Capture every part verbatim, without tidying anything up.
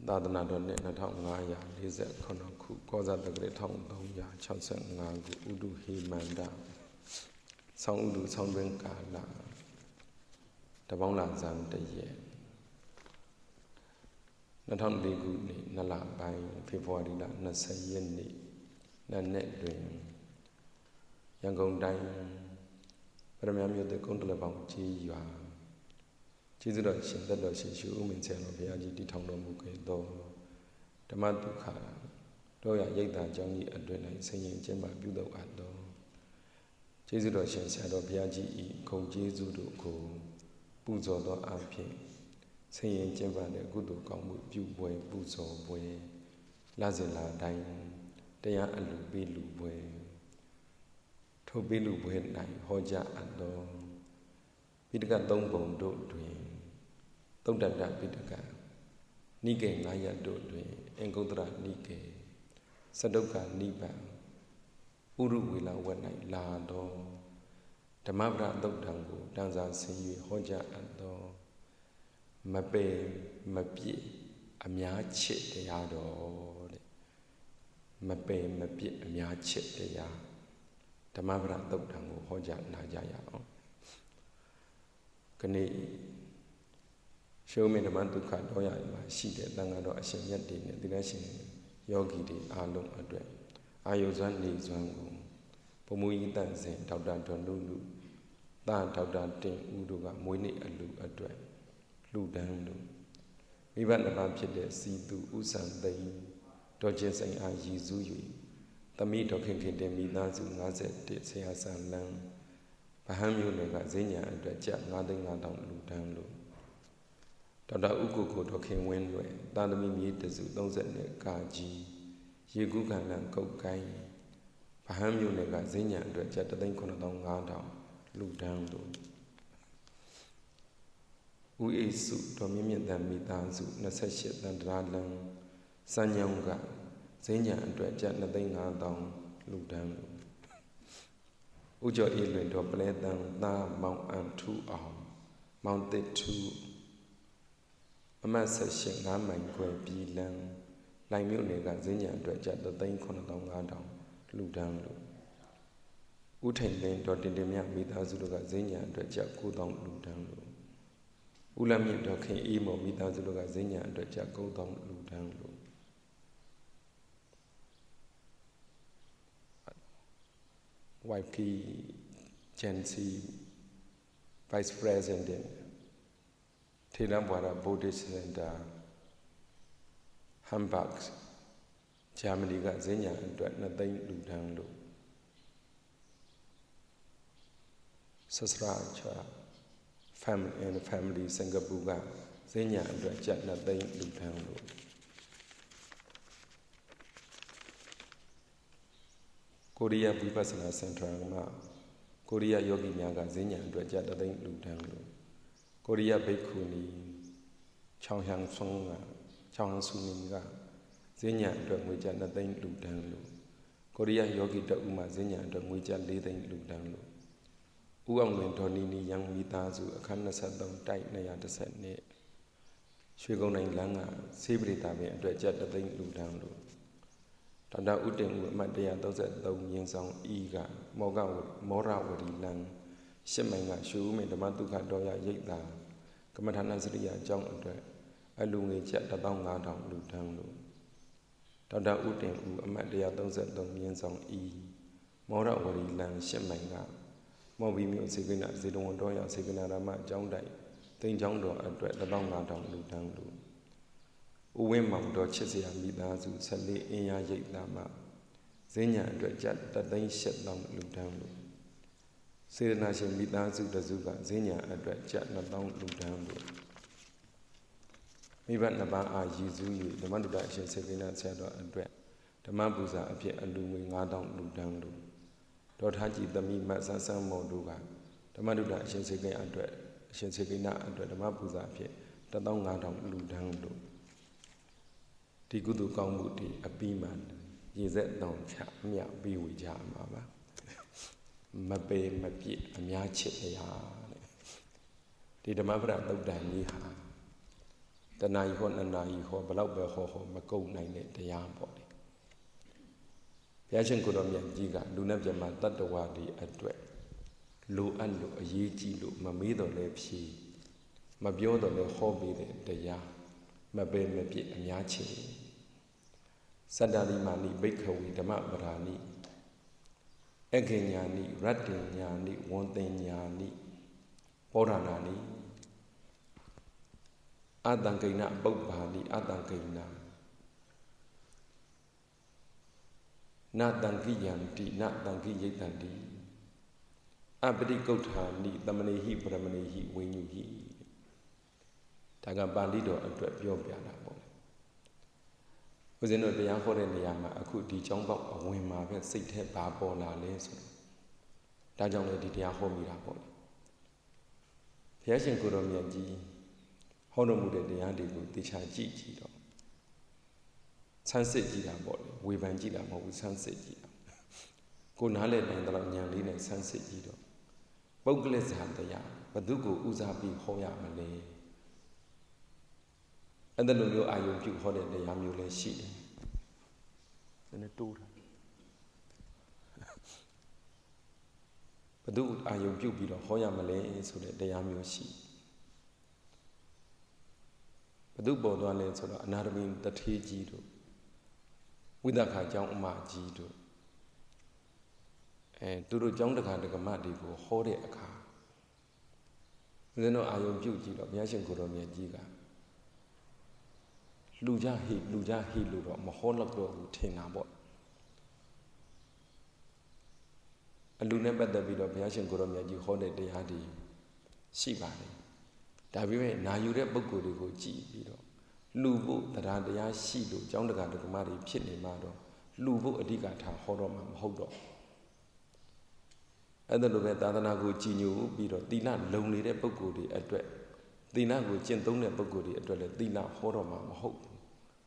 သာသနာတော်နှစ်နှစ်ထောင်ငါးရာလေးဆယ်ခုနှစ်ခုကောဇာတက္ကရာတစ်ထောင်သုံးရာခြောက်ဆယ်ငါးခုဥဒုဟိမန္တဆောင်းဥဒုဆောင်းတွင်ကာလတပေါင်းလာဇန်တရက်နှစ်ထောင်လေးခုနှစ်နှစ်လပိုင်းဖေဖော်ဝါရီလနှစ်ဆယ်ရက်နေ့နက်နေ့တွင်ရန်ကုန်တိုင်းပရမတ်မြို့တကုန်းတလပေါင်းကြီးရွာကျေးဇူးတော်ရှင်သက်တော်ရှင်ရှုဥမင်းဆရာတော်ဘုရားကြီးတည်ထောင်တော်မူခဲ့သောဓမ္မဒုက္ခတော်ရရိတ်တာကြောင့်ဤအတွင်၌ဆင်ရင်ကျင့်ပါပြုလုပ်အပ်သောကျေးဇူးတော်ရှင်ဆရာတော်ဘုရားကြီးဤဂုဏ်ကျေးဇူးတို့ကိုပူဇော်သောအဖြစ်ဆင်ရင်ကျင့်ပါတဲ့ကုသိုလ်ကောင်းမှုပြုပွဲပူဇော်ပွဲလစဉ်လာတိုင်းတရားအလူပေးလူပွဲထိုပေးလူပွဲ၌ဟောကြားအပ်သောပိဋကသုံးပုံတို့တွင်သုတ္တတပိဋကနိကေငါးရပ်တို့တွင်အင်္ဂုတ္တရနိကေသဒုက္ခနိဗ္ဗာန်ဥရုဝေလဝတ်၌လာသောဓမ္မပဒသုတ်တံကိုတန်စာဆင်း၍ဟောကြားအပ်သောမပယ်မပြည့်အများချစ်တရားတော်တဲ့မပယ်မပြည့်အများချစ်တရားဓမ္မပဒသုတ်တံကိုဟောကြားနာကြရအောင်ခဏရှုံးမင်းဓမ္မဒုက္ခတော်ရမှာရှိတဲ့တန်ခါတော်အရှင်မြတ်တွေနဲ့သီလရှင်ယောဂီတွေအားလုံးအတွက်အာယုဇွမ်းနေဇွမ်းကိုဘုံမူကြီးတန်စင်ဒေါက်တာဒေါ်နုနုတာဒေါက်တာတင်ဦးတို့ကမွေးနေ့အလူအတွက်လူဒန်းတို့မိဘနှစ်ပါးဖြစ်တဲ့စီသူဥဆန်သိန်းဒေါ်ကျင်စိန်အားရည်စူး၍သမီးဒေါ်ခင်ခင်တင်မိသားစု၅၁ဆရာဆန်လန်းဗဟန်းမျိုးနယ်ကဈေးညာအတွက်ကျပ်၅သိန်း၅ထောင်လူဒန်းလို့ဒေါက်တာဥကုကိုဒေါ်ခင်ဝင်းလွယ်တာသမီမြေတစု၃၀ကာကြီးရေကူးခံလန်ကုတ်ကိုင်းဗဟန်းမျိုးနယ်ကဈေးညာအတွက်ကျပ်တစ်သိန်းခုနှစ်သောင်းငါးထောင်လူဒန်းလို့ဦးအေစုဒေါ်မြင့်မြင့်တန်မိသားစု၂၈တန်တရာလန်စံညောင်းကဈေးညာအတွက်ကျပ်၂သိန်း၅သောင်းလူဒန်းလို့ဦးကျော်အေးလွင်တော်ပလဲတန်သားမောင်အန်ထူအောင်မောင်တစ်ထူအမတ်ဆက်ရှင်ငါးမိုင်ခွဲပြည်လန်းလိုင်မြို့နယ်ကဈေးညာအတွက်ကျပ်တစ်သိန်းခုနှစ်သောင်းငါးထောင်လူဒန်းလို့ဦးထိုင်လင်းတော်တင်တင်မြမိသားစုတို့ကဈေးညာအတွက်ကျပ်၉သောင်းလူဒန်းလို့ဦးလမြင့်တော်ခင်အေးမော်မိသားစုတို့ကဈေးညာအတွက်ကျပ်၉သောင်းလူဒန်းလို့ဝိုင်ပီဂျန်စီ Vice President ထေရဝါဒ Buddhist Center Hamburg ဂျာမနီကဈေးညာအတွက်၂သိန်းလူဒန်းလို့ဆစရာချာ Family and Family စင်ကာပူကဈေးညာအတွက်ကျပ်၂သိန်းလူဒန်းလို့ကိုရီးယားဝိပဿနာစင်တာမှာကိုရီးယားယောဂီများကဈေးညာအတွက်ကျပ်တစ်သိန်းလူဒန်းလို့ကိုရီးယားဘိက္ခုနီချောင်းဟန်ဆုံကချောင်းဟန်ဆူမင်းကဈေးညာအတွက်ငွေကျပ်၂သိန်းလူဒန်းလို့ကိုရီးယားယောဂီတအုပ်မှဈေးညာအတွက်ငွေကျပ်၄သိန်းလူဒန်းလို့ဦးအောင်လွင်ဒေါ်နီနီရန်မိသားစုအခန်း၂၃တိုက်၂၁၀နှစ်ရွှေကုန်းနိုင်လမ်းကဆေးပရိသတ်ပင်အတွက်ကျပ်တစ်သိန်းလူဒန်းလို့ဒေါက်တာဦးတင်ဦးအမှတ်၁၃၃မြင်းဆောင်ဤကမောကမောရဝရီလန်ရှစ်မိုင်ကရွှေဦးမင်းဓမ္မဒုက္ခတော်ရရိတ်တာကမ္မထာနစရိယာအကြောင်းအတွက်အလူငွေကျပ်တစ်သောင်းငါးထောင်လူဒန်းလို့ဒေါက်တာဦးတင်ဦးအမှတ်၁၃၃မြင်းဆောင်ဤမောရဝရီလန်ရှစ်မိုင်ကမော်ဘီမြို့စေကနာဇေတဝန်တော်ရစေကနာရမအကြောင်းတိုင်တိမ်ချောင်းတော်အတွက်တစ်သောင်းငါးထောင်လူဒန်းလို့ဦးဝင်းမောင်တော်ချစ်စရာမိသားစု၁၄အင်းရရိတ်လာမှဈေးညာအတွက်ကျပ်တစ်သိန်း၈သောင်းလူဒန်းလို့စေရနာရှင်မိသားစုတစုကဈေးညာအတွက်ကျပ်၂သောင်းလူဒန်းလို့မိဘနှစ်ပါးအားရည်စူး၍ဓမ္မဒုဒအရှင်စေကိနဆရာတော်အတွက်ဓမ္မပူဇာအဖြစ်အလူငွေ၅သောင်းလူဒန်းလို့ဒေါ်ထားကြည်သမီးမတ်ဆန်းဆန်းမော်တို့ကဓမ္မဒုဒအရှင်စေကိနအတွက်အရှင်စေကိနအတွက်ဓမ္မပူဇာအဖြစ်တစ်သောင်း၅ထောင်လူဒန်းလို့ဒီကုသိုလ်ကောင်းမှုဒီအပြီးမှရေစက်တောင်ချအမြပြီးဝေကြမှာပါမပေမပြည့်အများချစ်တရားတဲ့ဒီဓမ္မပဒသုတ်တန်ကြီးဟာတဏှာဟောနနာဟောဘလောက်ပဲဟောဟောမကုန်နိုင်တဲ့တရားပေါ့လေဘုရားရှင်ကိုတော်မြတ်ကြီးကလူနဲ့ပြမတတ္တဝါတွေအတွက်လိုအပ်လို့အရေးကြီးလို့မမေးတော့လဲဖြေမပြောတော့လဲဟောပေးတဲ့တရားမပဲမပြစ်အများချေစတ္တရိမာနိဘိက္ခဝေဓမ္မပရာနိအခေညာနိရတ္တညာနိဝန္တညာနိပောဓနာနိအတံကိဏပုပ္ပါနိအတံကိဏနတံကိယံတိနတံကိယိတံတိအပတိကုဋ္ဌာနိတမနေဟိပရမနေဟိဝိညုဟိဒါကပါဠိတော်အတွက်ပြောပြတာပေါ့ဦးဇင်းတို့တရားဟောတဲ့နေရာမှာအခုဒီကြောင်းပေါက်အဝင်မှာပဲစိတ်ထဲပါပေါ်လာလဲဆိုတော့ဒါကြောင့်လည်းဒီတရားဟောမိတာပေါ့လေဘုရားရှင်ကိုယ်တော်မြတ်ကြီးဟောတော်မူတဲ့တရားတွေကိုသိချာကြည့်ကြည့်တော့ဆန်းစစ်ကြည့်တာပေါ့လေဝေဖန်ကြည့်တာမဟုတ်ဘူးဆန်းစစ်ကြည့်တာကိုနားလည်နိုင်တဲ့ဉာဏ်လေးနဲ့ဆန်းစစ်ကြည့်တော့ပုဂ္ဂလိဇာတရားဘု து ကိုဦးစားပြီးဟောရမလဲအဲ့ဒါလိုမျိုးအာယုံပြုဟောတဲ့တရားမျိုးလည်းရှိတယ်နည်းနည်းတိုးတာဘု து အာယုံပြုပြီးတော့ဟောရမလဲဆိုတဲ့တရားမျိုးရှိဘု து ပေါ်သွားလဲဆိုတော့အနာရမင်းတထေးကြီးတို့ဝိသခာကျောင်းအမကြီးတို့အဲသူတို့ကျောင်းတက္ကဒကမတွေကိုဟောတဲ့အခါဦးဇင်းတို့အာယုံပြုကြည့်တော့ဘုရားရှင်ကိုယ်တော်မြတ်ကြီးကလူကြဟိလူကြဟိလို့တော့မဟောတော့တော့ဘူးထင်တာပေါ့အလူနဲ့ပတ်သက်ပြီးတော့ဘုရားရှင်ကိုယ်တော်မြတ်ကြီးဟောတဲ့တရားတွေရှိပါတယ်ဒါပေမဲ့နာယူတဲ့ပုဂ္ဂိုလ်တွေကိုကြည့်ပြီးတော့လူဖို့တရားတရားရှိလို့ကျောင်းတက္ကဒကမတွေဖြစ်နေမှာတော့လူဖို့အဓိကထားဟောတော့မှာမဟုတ်တော့အဲ့ဒါလိုပဲသာသနာကိုကြည်ညိုပြီးတော့သီလလုံနေတဲ့ပုဂ္ဂိုလ်တွေအတွက်သီလကိုကျင့်သုံးတဲ့ပုဂ္ဂိုလ်တွေအတွက်လည်းသီလဟောတော့မှာမဟုတ်ဘူး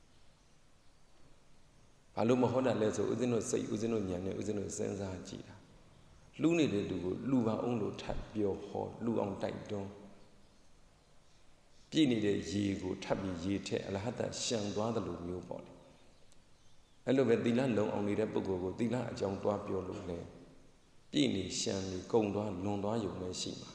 ဘာလို့မဟောတာလဲဆိုဦးဇင်းတို့စိတ်ဦးဇင်းတို့ဉာဏ်နဲ့ဦးဇင်းတို့စဉ်းစားကြည့်တာလူနေတဲ့သူကိုလူပါအောင်လို့ထပ်ပြောဟောလူအောင်တိုက်တွန်းပြည့်နေတဲ့ရေကိုထပ်ပြီးရေထက်အလဟတရှံသွားတယ်လို့မျိုးပေါ့လေအဲ့လိုပဲသီလလုံအောင်နေတဲ့ပုဂ္ဂိုလ်ကိုသီလအကြောင်းတွားပြောလို့လဲပြည့်နေရှံနေကုံသွားလွန်သွားရုံပဲရှိမှာ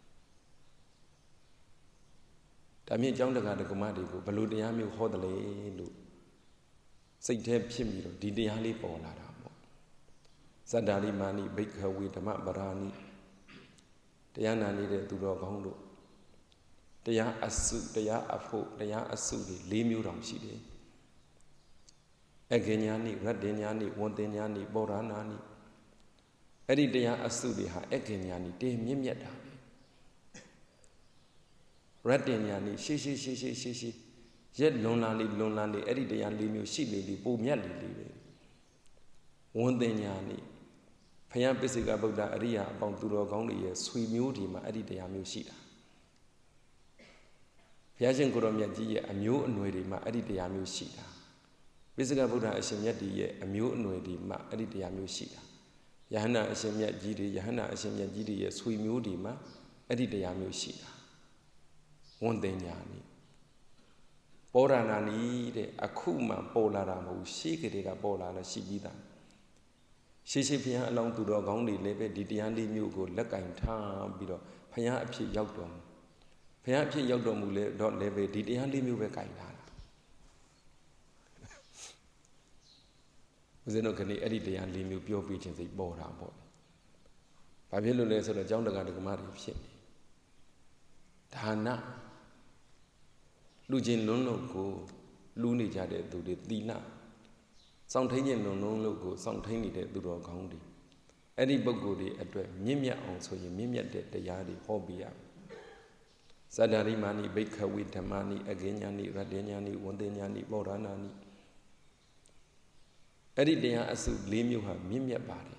ဒါမြင့်ကျောင်းတက္ကဒကမတွေကိုဘလို့တရားမျိုးဟောတယ်လေလို့စိတ်แท้ဖြစ်ပြီးတော့ဒီတရားလေးပေါ်လာတာပေါ့ဇတ္တာရိမာနိဘိက္ခဝေဓမ္မပရာနိတရားနာနေတဲ့သူတော်ကောင်းတို့တရားအစုတရားအဖို့တရားအစုတွေ၄မျိုးတောင်ရှိတယ်အဂညာနိရတ္တညာနိဝန္တညာနိပောဓနာနိအဲ့ဒီတရားအစုတွေဟာအဂညာနိတေမြင့်မြတ်တာရတ္တညာနိရှေးရှေးရှေးရှေးရှေးရှေးရက်လွန်လာလေလွန်လာလေအဲ့ဒီတရား၄မျိုးရှိလေလေပုံမြတ်လေလေပဲဝန္တညာနိဘုရားပိစိကဗုဒ္ဓအရိယာအပေါင်းသူတော်ကောင်းတွေရဲ့ဆွေမျိုးတွေမှာအဲ့ဒီတရားမျိုးရှိတာဘုရားရှင်ကိုယ်တော်မြတ်ကြီးရဲ့အမျိုးအနွယ်တွေမှာအဲ့ဒီတရားမျိုးရှိတာပိစိကဗုဒ္ဓအရှင်မြတ်ကြီးရဲ့အမျိုးအနွယ်တွေမှာအဲ့ဒီတရားမျိုးရှိတာယဟန္တာအရှင်မြတ်ကြီးတွေယဟန္တာအရှင်မြတ်ကြီးတွေရဲ့ဆွေမျိုးတွေမှာအဲ့ဒီတရားမျိုးရှိတာဝန်တင်ညာနိပောဓနာနိတဲ့အခုမှပေါ်လာတာမဟုတ်ရှေးကလေးကပေါ်လာလို့ရှိပြီးသားရှေးရှေးဘုရားအလောင်းသူတော်ကောင်းတွေလည်းပဲဒီတရားလေးမျိုးကိုလက်ကင်ထားပြီးတော့ဘုရားအဖြစ်ရောက်တော်မူဘုရားအဖြစ်ရောက်တော်မူလေတော့လည်းပဲဒီတရားလေးမျိုးပဲကင်ထားတာဦးဇင်းတို့ကနေအဲ့ဒီတရားလေးမျိုးပြောပြခြင်းစိတ်ပေါ်တာပေါ့ဘာဖြစ်လို့လဲဆိုတော့ကျောင်းတက္ကဒကမတွေဖြစ်နေဒါနလူချင်းလုံးလုံးကိုလူနေကြတဲ့သူတွေသီလစောင့်ထိန်ခြင်းလုံးလုံးလို့ကိုစောင့်ထိန်နေတဲ့သူတော်ကောင်းတွေအဲ့ဒီပုဂ္ဂိုလ်တွေအတွက်မြင့်မြတ်အောင်ဆိုရင်မြင့်မြတ်တဲ့တရားတွေဟောပြရဇတ္တရိမာနိဘိက္ခဝေဓမ္မာနိအဂေညာနိရတ္တညာနိဝန္တညာနိပောဓနာနိအဲ့ဒီတရားအစု၄မျိုးဟာမြင့်မြတ်ပါတယ်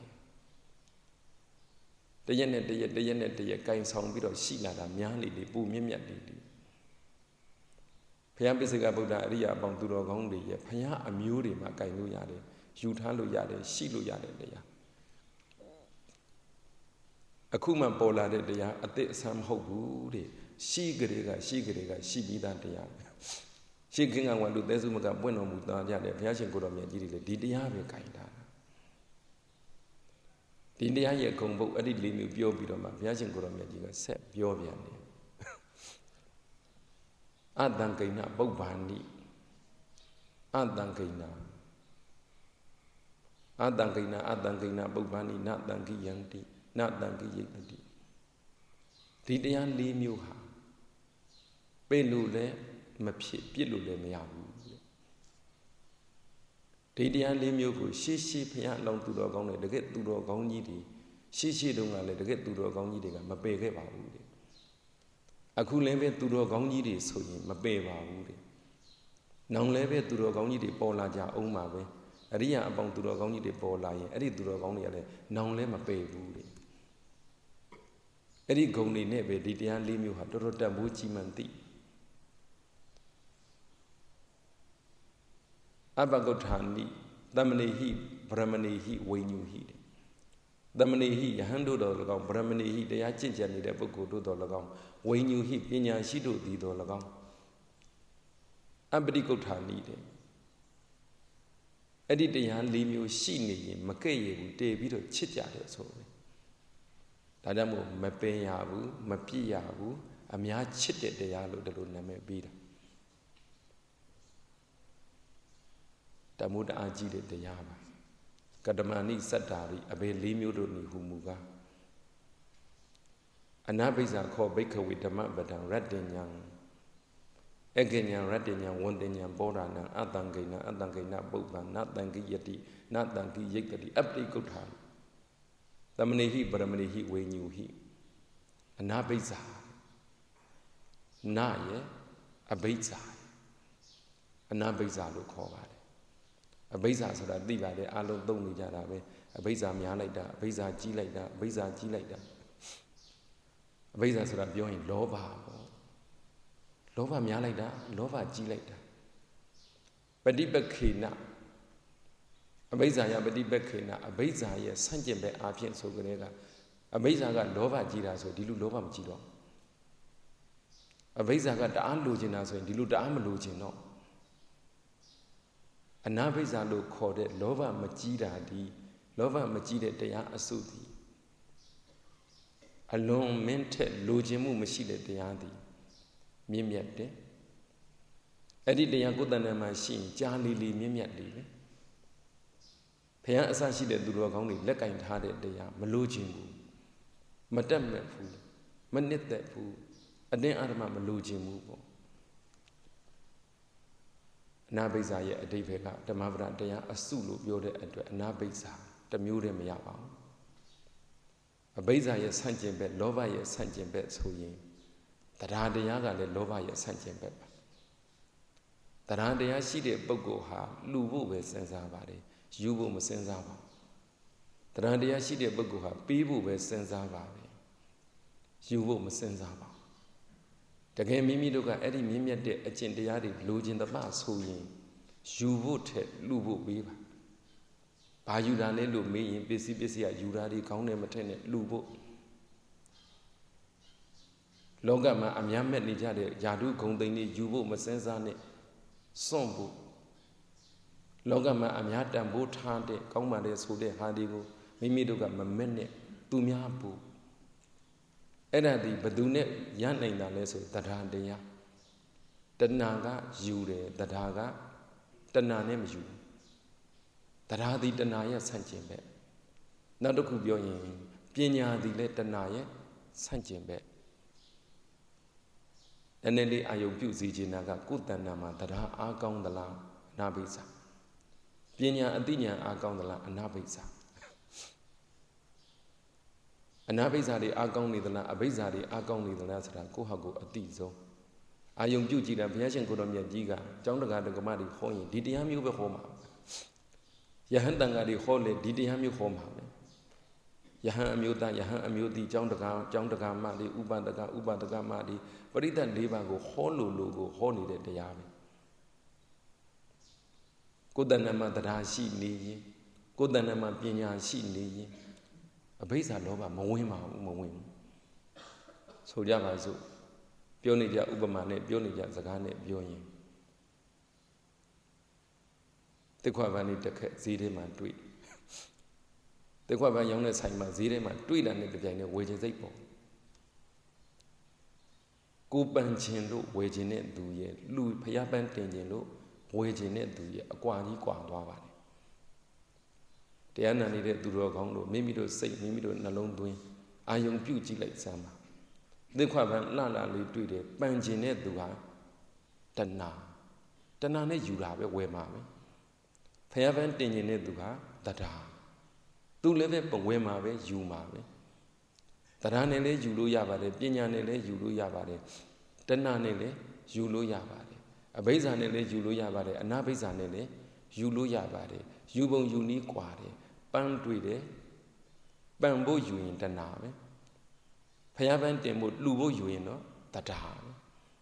တရက်နဲ့တရက်တရက်နဲ့တရက်ကင်ဆောင်ပြီးတော့ရှိလာတာများလေလေပူမြင့်မြတ်လေလေဘုရားပိစိကဗုဒ္ဓအရိယာအပေါင်းသူတော်ကောင်းတွေရဲ့ဘုရားအမျိုးတွေမှာကင်လို့ရတယ်ယူထားလို့ရတယ်ရှိလို့ရတယ်တရားအခုမှပေါ်လာတဲ့တရားအသစ်အဆန်းမဟုတ်ဘူးတဲ့ရှိကြတဲ့ကရှိကြတဲ့ကရှိပြီးသားတရားရှိခင်ကဝါလူသဲစုမကပွင့်တော်မူသားကြတယ်ဘုရားရှင်ကိုတော်မြတ်ကြီးတွေလေဒီတရားပဲခိုင်တာဒီတရားရဲ့ဂုံဘုတ်အဲ့ဒီလေးမျိုးပြောပြီးတော့မှဘုရားရှင်ကိုတော်မြတ်ကြီးကဆက်ပြောပြန်တယ်အတံကိဏပုပ္ပန္တိအတံကိဏအတံကိဏအတံကိဏပုပ္ပန္တိနတံကိယံတိနတံကိယိတတိဒီတရားလေးမျိုးဟာပေးလို့လည်းမဖြစ်ပြစ်လို့လည်းမရဘူးဒီတရားလေးမျိုးကိုရှေ့ရှေ့ဘုရားအလောင်းသူတော်ကောင်းတွေတကယ်သူတော်ကောင်းကြီးတွေရှေ့ရှေ့တုန်းကလည်းတကယ်သူတော်ကောင်းကြီးတွေကမပယ်ခဲ့ပါဘူးတဲ့အခုလည်းပဲသူတော်ကောင်းကြီးတွေဆိုရင်မပယ်ပါဘူးတဲ့နောင်လည်းပဲသူတော်ကောင်းကြီးတွေပေါ်လာကြအောင်ပါပဲအရိယာအပေါင်းသူတော်ကောင်းကြီးတွေပေါ်လာရင်အဲ့ဒီသူတော်ကောင်းတွေကလည်းနောင်လည်းမပယ်ဘူးတဲ့အဲ့ဒီဂုဏ်တွေနဲ့ပဲဒီတရားလေးမျိုးဟာတော်တော်တန်ဖိုးကြီးမှန်သိအပဂုဋ္ဌာနိတမဏိဟိဗြဟ္မဏိဟိဝိညုဟိတမဏိဟိယဟန်တို့တော်၎င်းဗြဟ္မဏိဟိတရားကျင့်ကြံနေတဲ့ပုဂ္ဂိုလ်တို့တော်၎င်းဝိညုဟိပညာရှိတို့သည်တော်၎င်းအပတိဂုဋ္ဌာနိတဲ့အဲ့ဒီတရား၄မျိုးရှိနေရင်မကဲ့ရဘူးတည်ပြီးတော့ချစ်ကြတယ်ဆိုတယ်ဒါကြောင့်မို့မပင်ရဘူးမပြစ်ရဘူးအများချစ်တဲ့တရားလို့ဒီလိုနာမည်ပေးတာတမှုတအားကြီးတဲ့တရားပါကတမဏိစတ္တာရိအဘေ၄မျိုးတို့နိဟုမူကားအနာဘိဇာခောဘိက္ခဝေဓမ္မပဒံရတ္တဉ္ဉံအကဉ္ဉံရတ္တဉ္ဉံဝန္တဉ္ဉံဘောဓနာအတံကိဏအတံကိဏပုပ္ပံနတံကိယတိနတံကိယိတတိအပတိကုဋ္ဌာသမဏိဟိပရမဏိဟိဝေညုဟိအနာဘိဇာနာရဲ့အဘိဇာအနာဘိဇာလို့ခေါ်ပါတယ်အဘိဇာဆိုတာသိပါတယ်အလုံးသုံးနေကြတာပဲအဘိဇာများလိုက်တာအဘိဇာကြီးလိုက်တာအဘိဇာကြီးလိုက်တာအဘိဇာဆိုတာပြောရင်လောဘပေါ့လောဘများလိုက်တာလောဘကြီးလိုက်တာပฏิပခေနအဘိဇာယပฏิပခေနအဘိဇာရဲ့ဆန့်ကျင်ဘက်အဖြစ်ဆိုကြတဲ့ကအဘိဇာကလောဘကြီးတာဆိုဒီလိုလောဘမကြီးတော့အဘိဇာကတအားလိုချင်တာဆိုရင်ဒီလိုတအားမလိုချင်တော့အနာဘိဇာလို့ခေါ်တဲ့လောဘမကြီးတာဒီလောဘမကြီးတဲ့တရားအစုသည်အလွန်မင်းထက်လိုချင်မှုမရှိတဲ့တရားသည်မြင့်မြတ်တယ်အဲ့ဒီတရားကိုယ်တဏ္ဍာမှာရှိရင်ကြားလီလီမြင့်မြတ်လေးပဲဘုရားအစရှိတဲ့သူတော်ကောင်းတွေလက်ကင်ထားတဲ့တရားမလိုချင်ဘူးမတက်မဲ့ဘူးမနစ်သက်ဘူးအတင်းအဓမ္မမလိုချင်ဘူးပေါ့အနာဘိဇာရဲ့အဓိပ္ပာယ်ကဓမ္မပဒတရားအစုလို့ပြောတဲ့အတွက်အနာဘိဇာတစ်မျိုးတည်းမရပါဘူးအဘိဇာရဲ့ဆန့်ကျင်ဘက်လောဘရဲ့ဆန့်ကျင်ဘက်ဆိုရင်တရားတရားကလည်းလောဘရဲ့ဆန့်ကျင်ဘက်ပါတရားတရားရှိတဲ့ပုဂ္ဂိုလ်ဟာလူဖို့ပဲစဉ်းစားပါတယ်ယူဖို့မစဉ်းစားပါဘူးတရားတရားရှိတဲ့ပုဂ္ဂိုလ်ဟာပေးဖို့ပဲစဉ်းစားပါတယ်ယူဖို့မစဉ်းစားပါတကယ်မိမိတို့ကအဲ့ဒီမြင့်မြတ်တဲ့အကျင့်တရားတွေလိုချင်သမှဆိုရင်ယူဖို့ထက်လူဖို့ပေးပါဘာယူတာလဲလို့မေးရင်ပစ္စည်းပစ္စည်းကယူတာတွေကောင်းတယ်မထက်နဲ့လူဖို့လောကမှာအများမဲ့နေကြတဲ့ယာတုဂုံသိမ်းတွေယူဖို့မစင်စားနဲ့စွန့်ဖို့လောကမှာအများတန်ဖိုးထားတဲ့ကောင်းပါတဲ့ဆိုတဲ့ဟာတွေကိုမိမိတို့ကမမဲ့နဲ့သူများဖို့အဲ့ဒါဒီဘသူနဲ့ရနိုင်တာလဲဆိုတရားတရားတဏှာကယူတယ်တရားကတဏှာနဲ့မယူတရားဒီတဏှာရဲ့ဆန့်ကျင်ဘက်နောက်တစ်ခုပြောရင်ပညာဒီလဲတဏှာရဲ့ဆန့်ကျင်ဘက်နည်းနည်းလေးအာယုံပြုစီခြင်းနာကကိုယ်တဏ္ဍာမှာတရားအားကောင်းသလားအနာဘိဇာပညာအသိဉာဏ်အားကောင်းသလားအနာဘိဇာအနာဘိဇာတွေအားကောင်းနေသလားအဘိဇာတွေအားကောင်းနေသလားဆိုတာကိုယ့်ဟာကိုယ်အသိဆုံးအာယုံပြုကြည့်တာဘုရားရှင်ကိုတော်မြတ်ကြီးကကျောင်းတကာတက္ကမတွေဟောရင်ဒီတရားမျိုးပဲဟောမှာယဟန်တန်ဃာတွေဟောလေဒီတရားမျိုးဟောမှာပဲယဟန်အမျိုးသားယဟန်အမျိုးတီကျောင်းတကာကျောင်းတကာမတွေဥပဒကဥပဒကမတွေပရိသတ်၄ပါးကိုဟောလို့လို့ကိုဟောနေတဲ့တရားပဲကိုယ်တဏ္ဍမှာတရားရှိနေရင်ကိုယ်တဏ္ဍမှာပညာရှိနေရင်အဘိဇာလောဘမဝင်ပါဘူးမဝင်ဘူးဆိုကြပါစို့ပြောနေကြဥပမာနဲ့ပြောနေကြစကားနဲ့ပြောရင်တစ်ခွက်ပန်းလေးတစ်ခက်ဈေးထဲမှာတွေ့တစ်ခွက်ပန်းရောင်းတဲ့ဆိုင်မှာဈေးထဲမှာတွေ့တာနဲ့တပြိုင်တည်းဝယ်ခြင်းစိတ်ပေါ်ကိုပန်းခြင်းလို့ဝယ်ခြင်းတဲ့သူရဲ့လူဖျားပန်းတင်ခြင်းလို့ဝယ်ခြင်းတဲ့သူရဲ့အကွာကြီးကွာသွားပါတယ်တရားနာနေတဲ့သူတော်ကောင်းတို့မိမိတို့စိတ်မိမိတို့နှလုံးသွင်းအာယုံပြုကြည့်လိုက်စမ်းပါတစ်ခွက်ပန်းလှလှလေးတွေ့တယ်ပန်းခြင်းတဲ့သူဟာတဏှာတဏှာနဲ့ယူတာပဲဝယ်မှာပဲဖျားပန်းတင်ခြင်းတဲ့သူဟာတရားသူလည်းပဲဝယ်မှာပဲယူမှာပဲတရားနဲ့လည်းယူလို့ရပါတယ်ပညာနဲ့လည်းယူလို့ရပါတယ်တဏှာနဲ့လည်းယူလို့ရပါတယ်အဘိဇ္ဇာနဲ့လည်းယူလို့ရပါတယ်အနာဘိဇ္ဇာနဲ့လည်းယူလို့ရပါတယ်ယူပုံယူနည်းกว่าတယ်ပန်းတွေ့တယ်ပန်းဖို့ယူရင်တဏှာပဲဖျားပန်းတင်ဖို့လှူဖို့ယူရင်တော့တရားပဲ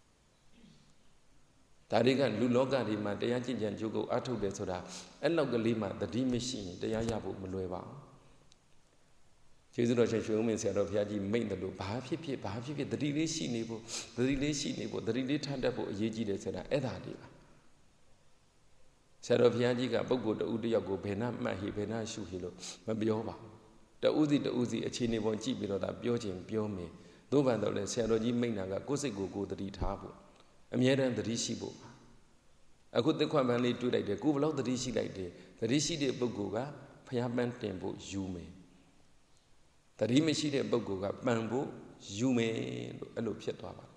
ဒါတွေကလူလောကတွေမှာတရားကျင့်ကြံကြိုးကိုအထုတ်တယ်ဆိုတာအဲ့လောက်ကလေးမှသတိမရှိရင်တရားရဖို့မလွယ်ပါဘူးကျေးဇူးတော်ရှင်ရွှေဦးမင်းဆရာတော်ဘုရားကြီးမိန့်တယ်လို့ဘာဖြစ်ဖြစ်ဘာဖြစ်ဖြစ်သတိလေးရှိနေဖို့သတိလေးရှိနေဖို့သတိလေးထမ်းတတ်ဖို့အရေးကြီးတယ်ဆိုတာအဲ့ဒါလေးပါဆရာတော်ဘုရားကြီးကပုဂ္ဂိုလ်တဦးတယောက်ကိုဘယ်နှမှတ်ဟိဘယ်နှရှုဟိလို့မပြောပါဘူးတဦးစီတဦးစီအခြေအနေပေါ်ကြည့်ပြီးတော့ဒါပြောခြင်းပြောမယ်သို့ပန်တော့လေဆရာတော်ကြီးမိန့်တာကကိုယ်စိတ်ကိုကိုယ်သတိထားဖို့အမြဲတမ်းသတိရှိဖို့ပါအခုတစ်ခွက်ပန်းလေးတွေ့လိုက်တယ်ကိုယ်ဘလောက်သတိရှိလိုက်တယ်သတိရှိတဲ့ပုဂ္ဂိုလ်ကဖျားပန်းတင်ဖို့ယူမယ်သတိမရှိတဲ့ပုဂ္ဂိုလ်ကပန်ဖို့ယူမယ်လို့အဲ့လိုဖြစ်သွားပါ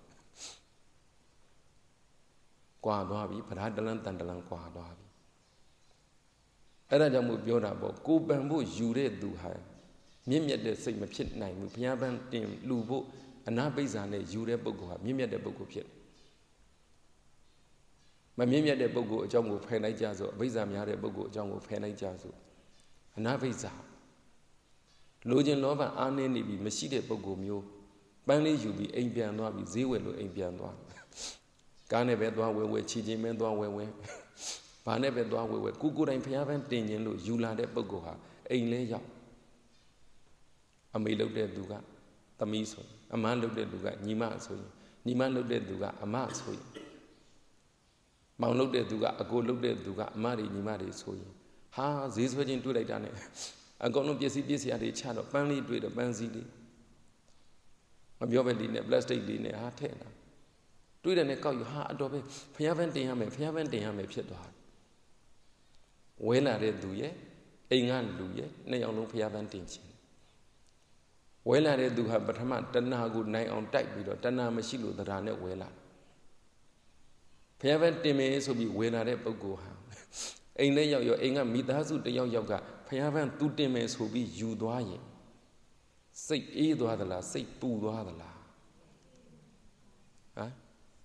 ကွာသွားပြီဗရာတလန်းတန်တလန်းကွာသွားပြီအဲ့ဒါကြောင့်မို့ပြောတာပေါ့ကိုပန်ဖို့ယူတဲ့သူဟာမြင့်မြတ်တဲ့စိတ်မဖြစ်နိုင်ဘူးဘုရားပန်းတင်လူဖို့အနာပိစ္ဆာနဲ့ယူတဲ့ပုဂ္ဂိုလ်ဟာမြင့်မြတ်တဲ့ပုဂ္ဂိုလ်ဖြစ်မမြင့်မြတ်တဲ့ပုဂ္ဂိုလ်အကြောင်းကိုဖယ်လိုက်ကြစို့အဘိဇ္ဇာများတဲ့ပုဂ္ဂိုလ်အကြောင်းကိုဖယ်လိုက်ကြစို့အနာပိစ္ဆာလိုချင်လောဘအားနည်းနေပြီမရှိတဲ့ပုဂ္ဂိုလ်မျိုးပန်းလေးယူပြီးအိမ်ပြန်သွားပြီးဈေးဝယ်လို့အိမ်ပြန်သွားကားနဲ့ပဲသွားဝယ်ဝယ်ချီချင်းပဲသွားဝယ်ဝယ်ဘာနဲ့ပဲသွားဝယ်ဝယ်ကိုကိုယ်တိုင်ဖျားပန်းတင်ခြင်းလို့ယူလာတဲ့ပုဂ္ဂိုလ်ဟာအိမ်လဲရောက်အမေလုပ်တဲ့သူကသမီးဆိုအမလုပ်တဲ့သူကညီမဆိုရင်ညီမလုပ်တဲ့သူကအမဆိုရင်မောင်လုပ်တဲ့သူကအကိုလုပ်တဲ့သူကအမတွေညီမတွေဆိုရင်ဟာဈေးဆွဲချင်းတွေ့လိုက်တာနဲ့အကုန်လုံးပစ္စည်းပစ္စည်းတွေချတော့ပန်းလေးတွေ့တော့ပန်းစည်းလေးမပြောပဲလေးနဲ့ပလတ်စတစ်လေးနဲ့ဟာထည့်လာတွေ့တယ်နဲ့ကောက်ယူဟာအတော်ပဲဖျားပန်းတင်ရမယ်ဖျားပန်းတင်ရမယ်ဖြစ်သွားဝဲလာတဲ့သူရဲ့အိမ်ကလူရဲ့နှစ်ယောက်လုံးဖျားပန်းတင်ခြင်းဝဲလာတဲ့သူဟာပထမတဏှာကိုနိုင်အောင်တိုက်ပြီးတော့တဏှာမရှိလို့တရားနဲ့ဝဲလာဖျားပန်းတင်မယ်ဆိုပြီးဝဲလာတဲ့ပုဂ္ဂိုလ်ဟာအိမ်နဲ့ရောက်ရောအိမ်ကမိသားစုတယောက်ယောက်ကဖျားပန်းသူတင်မယ်ဆိုပြီးယူသွားရင်စိတ်အေးသွားသလားစိတ်ပူသွားသလားဟမ်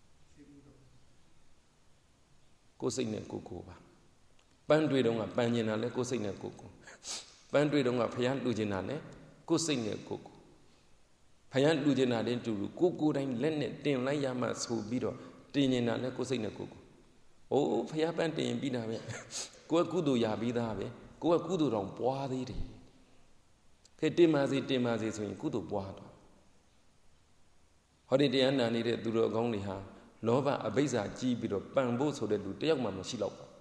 ကိုယ်စိတ်နဲ့ကိုယ်ကိုပါပန်းတွေ့တော့ကပန်းကျင်တာလဲကိုယ်စိတ်နဲ့ကိုယ်ကိုပန်းတွေ့တော့ကဖျားလှူကျင်တာလဲကိုယ်စိတ်နဲ့ကိုယ်ကိုဖျားလှူကျင်တာလည်းတူတူကိုကိုယ်တိုင်းလက်နဲ့တင်လိုက်ရမှဆိုပြီးတော့တင်ကျင်တာလဲကိုယ်စိတ်နဲ့ကိုယ်ကိုအိုးဖျားပန်းတင်ပြီးတာပဲကိုယ်ကကုသိုလ်ရပြီးသားပဲကိုယ်ကကုသိုလ်တော်ပွားသေးတယ်ခဲတင်ပါစေတင်ပါစေဆိုရင်ကုသိုလ်ပွားတော့ဟောဒီတရားနာနေတဲ့သူတော်ကောင်းတွေဟာလောဘအဘိဇ္ဇာကြီးပြီးတော့ပန်ဖို့ဆိုတဲ့လူတယောက်မှမရှိတော့ဘူး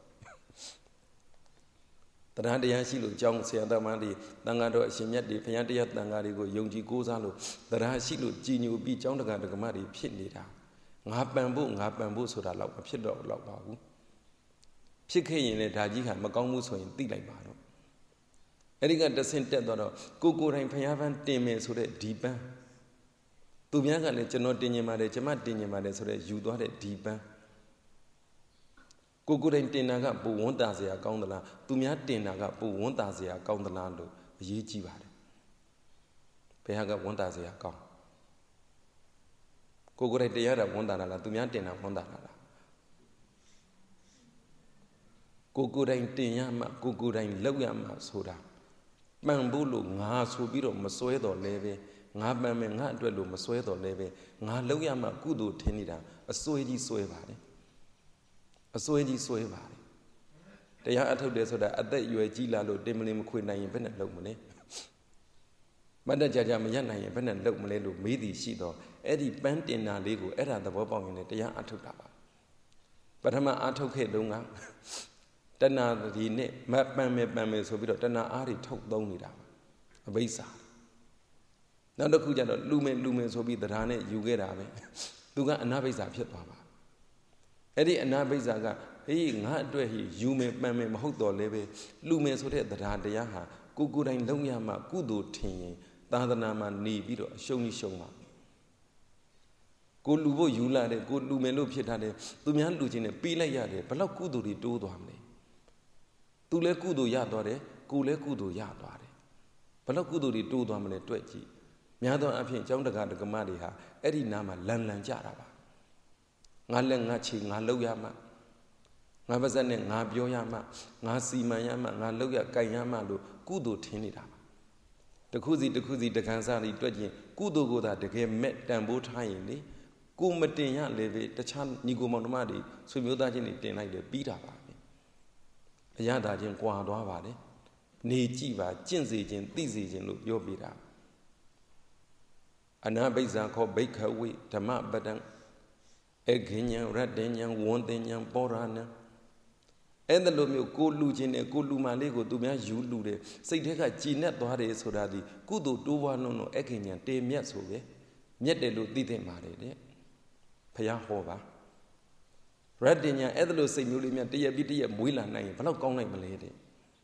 တရားတရားရှိလို့အကြောင်းဆရာတော်မတွေတန်ဃာတော်အရှင်မြတ်တွေဘုရားတရားတန်ဃာတွေကိုယုံကြည်ကိုးစားလို့တရားရှိလို့ကြည်ညိုပြီးကျောင်းတက္ကသိုလ်မတွေဖြစ်နေတာငါပန်ဖို့ငါပန်ဖို့ဆိုတာတော့မဖြစ်တော့တော့ပါဘူးဖြစ်ခဲ့ရင်လည်းဒါကြီးဟာမကောင်းဘူးဆိုရင်သိလိုက်ပါတော့အဲ့ဒီကတဆင့်တက်တော့ကိုကိုယ်တိုင်ဘုရားပန်းတင်မယ်ဆိုတဲ့ဒီပန်းသူများကလည်းကျွန်တော်တင်ញင်ပါတယ်ကျွန်မတင်ញင်ပါတယ်ဆိုတဲ့ယူသွားတဲ့ဒီပန်းကိုကိုယ်တိုင်တင်တာကပူဝန်းတာစရာကောင်းသလားသူများတင်တာကပူဝန်းတာစရာကောင်းသလားလို့အရေးကြီးပါတယ်ဘယ်ဟာကဝန်းတာစရာကောင်းကိုကိုယ်တိုင်တရားတာဝန်းတာလားသူများတင်တာဝန်းတာလားကိုကိုယ်တိုင်တင်ရမှကိုကိုယ်တိုင်လောက်ရမှဆိုတာပန်ဖို့လို့ငါဆိုပြီးတော့မစွဲတော်လဲပဲငါပန်မယ်ငါအတွက်လို့မစွဲတော်လဲပဲငါလောက်ရမှကုသိုလ်ထင်နေတာအစွဲကြီးစွဲပါတယ်အစွဲကြီးစွဲပါတယ်တရားအထုတ်တယ်ဆိုတာအသက်အရွယ်ကြီးလာလို့တင်မလင်မခွေနိုင်ရင်ဘယ်နဲ့လုပ်မလဲမတ်တကြကြမရနိုင်ရင်ဘယ်နဲ့လုံမလဲလို့မေးသည်ရှိတော့အဲ့ဒီပန်းတင်နာလေးကိုအဲ့ဒါသဘောပေါက်ရင်လည်းတရားအထုတ်တာပါပထမအထုတ်ခဲ့တုန်းကတဏှာဒီနဲ့မပန်းမယ်ပန်းမယ်ဆိုပြီးတော့တဏှာအားတွေထုတ်သုံးနေတာပါအဘိဇ္ဇာနောက်တစ်ခုကျတော့လူမယ်လူမယ်ဆိုပြီးတရားနဲ့ယူခဲ့တာပဲသူကအနာဘိဇ္ဇာဖြစ်သွားပါအဲ့ဒီအနာဘိဇ္ဇာကဟေးငါအတွက်ဟိယူမယ်ပန်းမယ်မဟုတ်တော့လည်းပဲလူမယ်ဆိုတဲ့တရားတရားဟာကိုကိုယ်တိုင်လုံးရမှကုသိုလ်ထင်ရင်သာသနာမှာနေပြီးတော့အရှုံးကြီးရှုံးပါကိုလူဖို့ယူလာတယ်ကိုလူမယ်လို့ဖြစ်ထားတယ်သူများလူချင်းနဲ့ပေးလိုက်ရတယ်ဘလောက်ကုသိုလ်တွေတိုးသွားမလဲသူလည်းကုသိုလ်ရသွားတယ်ကိုလည်းကုသိုလ်ရသွားတယ်ဘလောက်ကုသိုလ်တွေတိုးသွားမလဲတွေ့ကြည့်များသောအားဖြင့်ကျောင်းတကာဒကမတွေဟာအဲ့ဒီနားမှာလန်လန်ကြတာပါငါလက်ငါချီငါလောက်ရမှငါပါဇက်နဲ့ငါပြောရမှငါစီမံရမှငါလောက်ရကြိုင်ရမှလို့ကုသိုလ်ထင်နေတာပါတခုစီတခုစီတခန်းစားတွေတွေ့ချင်းကုသိုလ်ကိုသာတကယ်မဲ့တန်ဖိုးထားရင်လေကိုမတင်ရလေပဲတခြားညီကိုမောင်နှမတွေဆွေမျိုးသားချင်းတွေတင်လိုက်တယ်ပြီးတာပါပဲအရသာချင်းကွာသွားပါတယ်နေကြည့်ပါကျင့်စေခြင်းသိစေခြင်းလို့ပြောပြတာအနာဘိဇာခောဘိခဝေဓမ္မပဒံအဂိညာရတ္တညာဝန္တညာပောရဏအဲ့ဒါလိုမျိုးကိုလူချင်းနဲ့ကိုလူမလေးကိုသူများယူလူတယ်စိတ်ထဲကကြည်နက်သွားတယ်ဆိုတာဒီကုသိုလ်တိုးပွားလုံးတော့အဂိညာတေမြတ်ဆိုပဲမြတ်တယ်လို့သိသိမှာတယ်တဲ့ဘုရားဟောပါရတ္တညာအဲ့ဒါလိုစိတ်မျိုးလေးများတရက်ပြီးတရက်မွေးလာနိုင်ရင်ဘယ်လောက်ကောင်းနိုင်မလဲတဲ့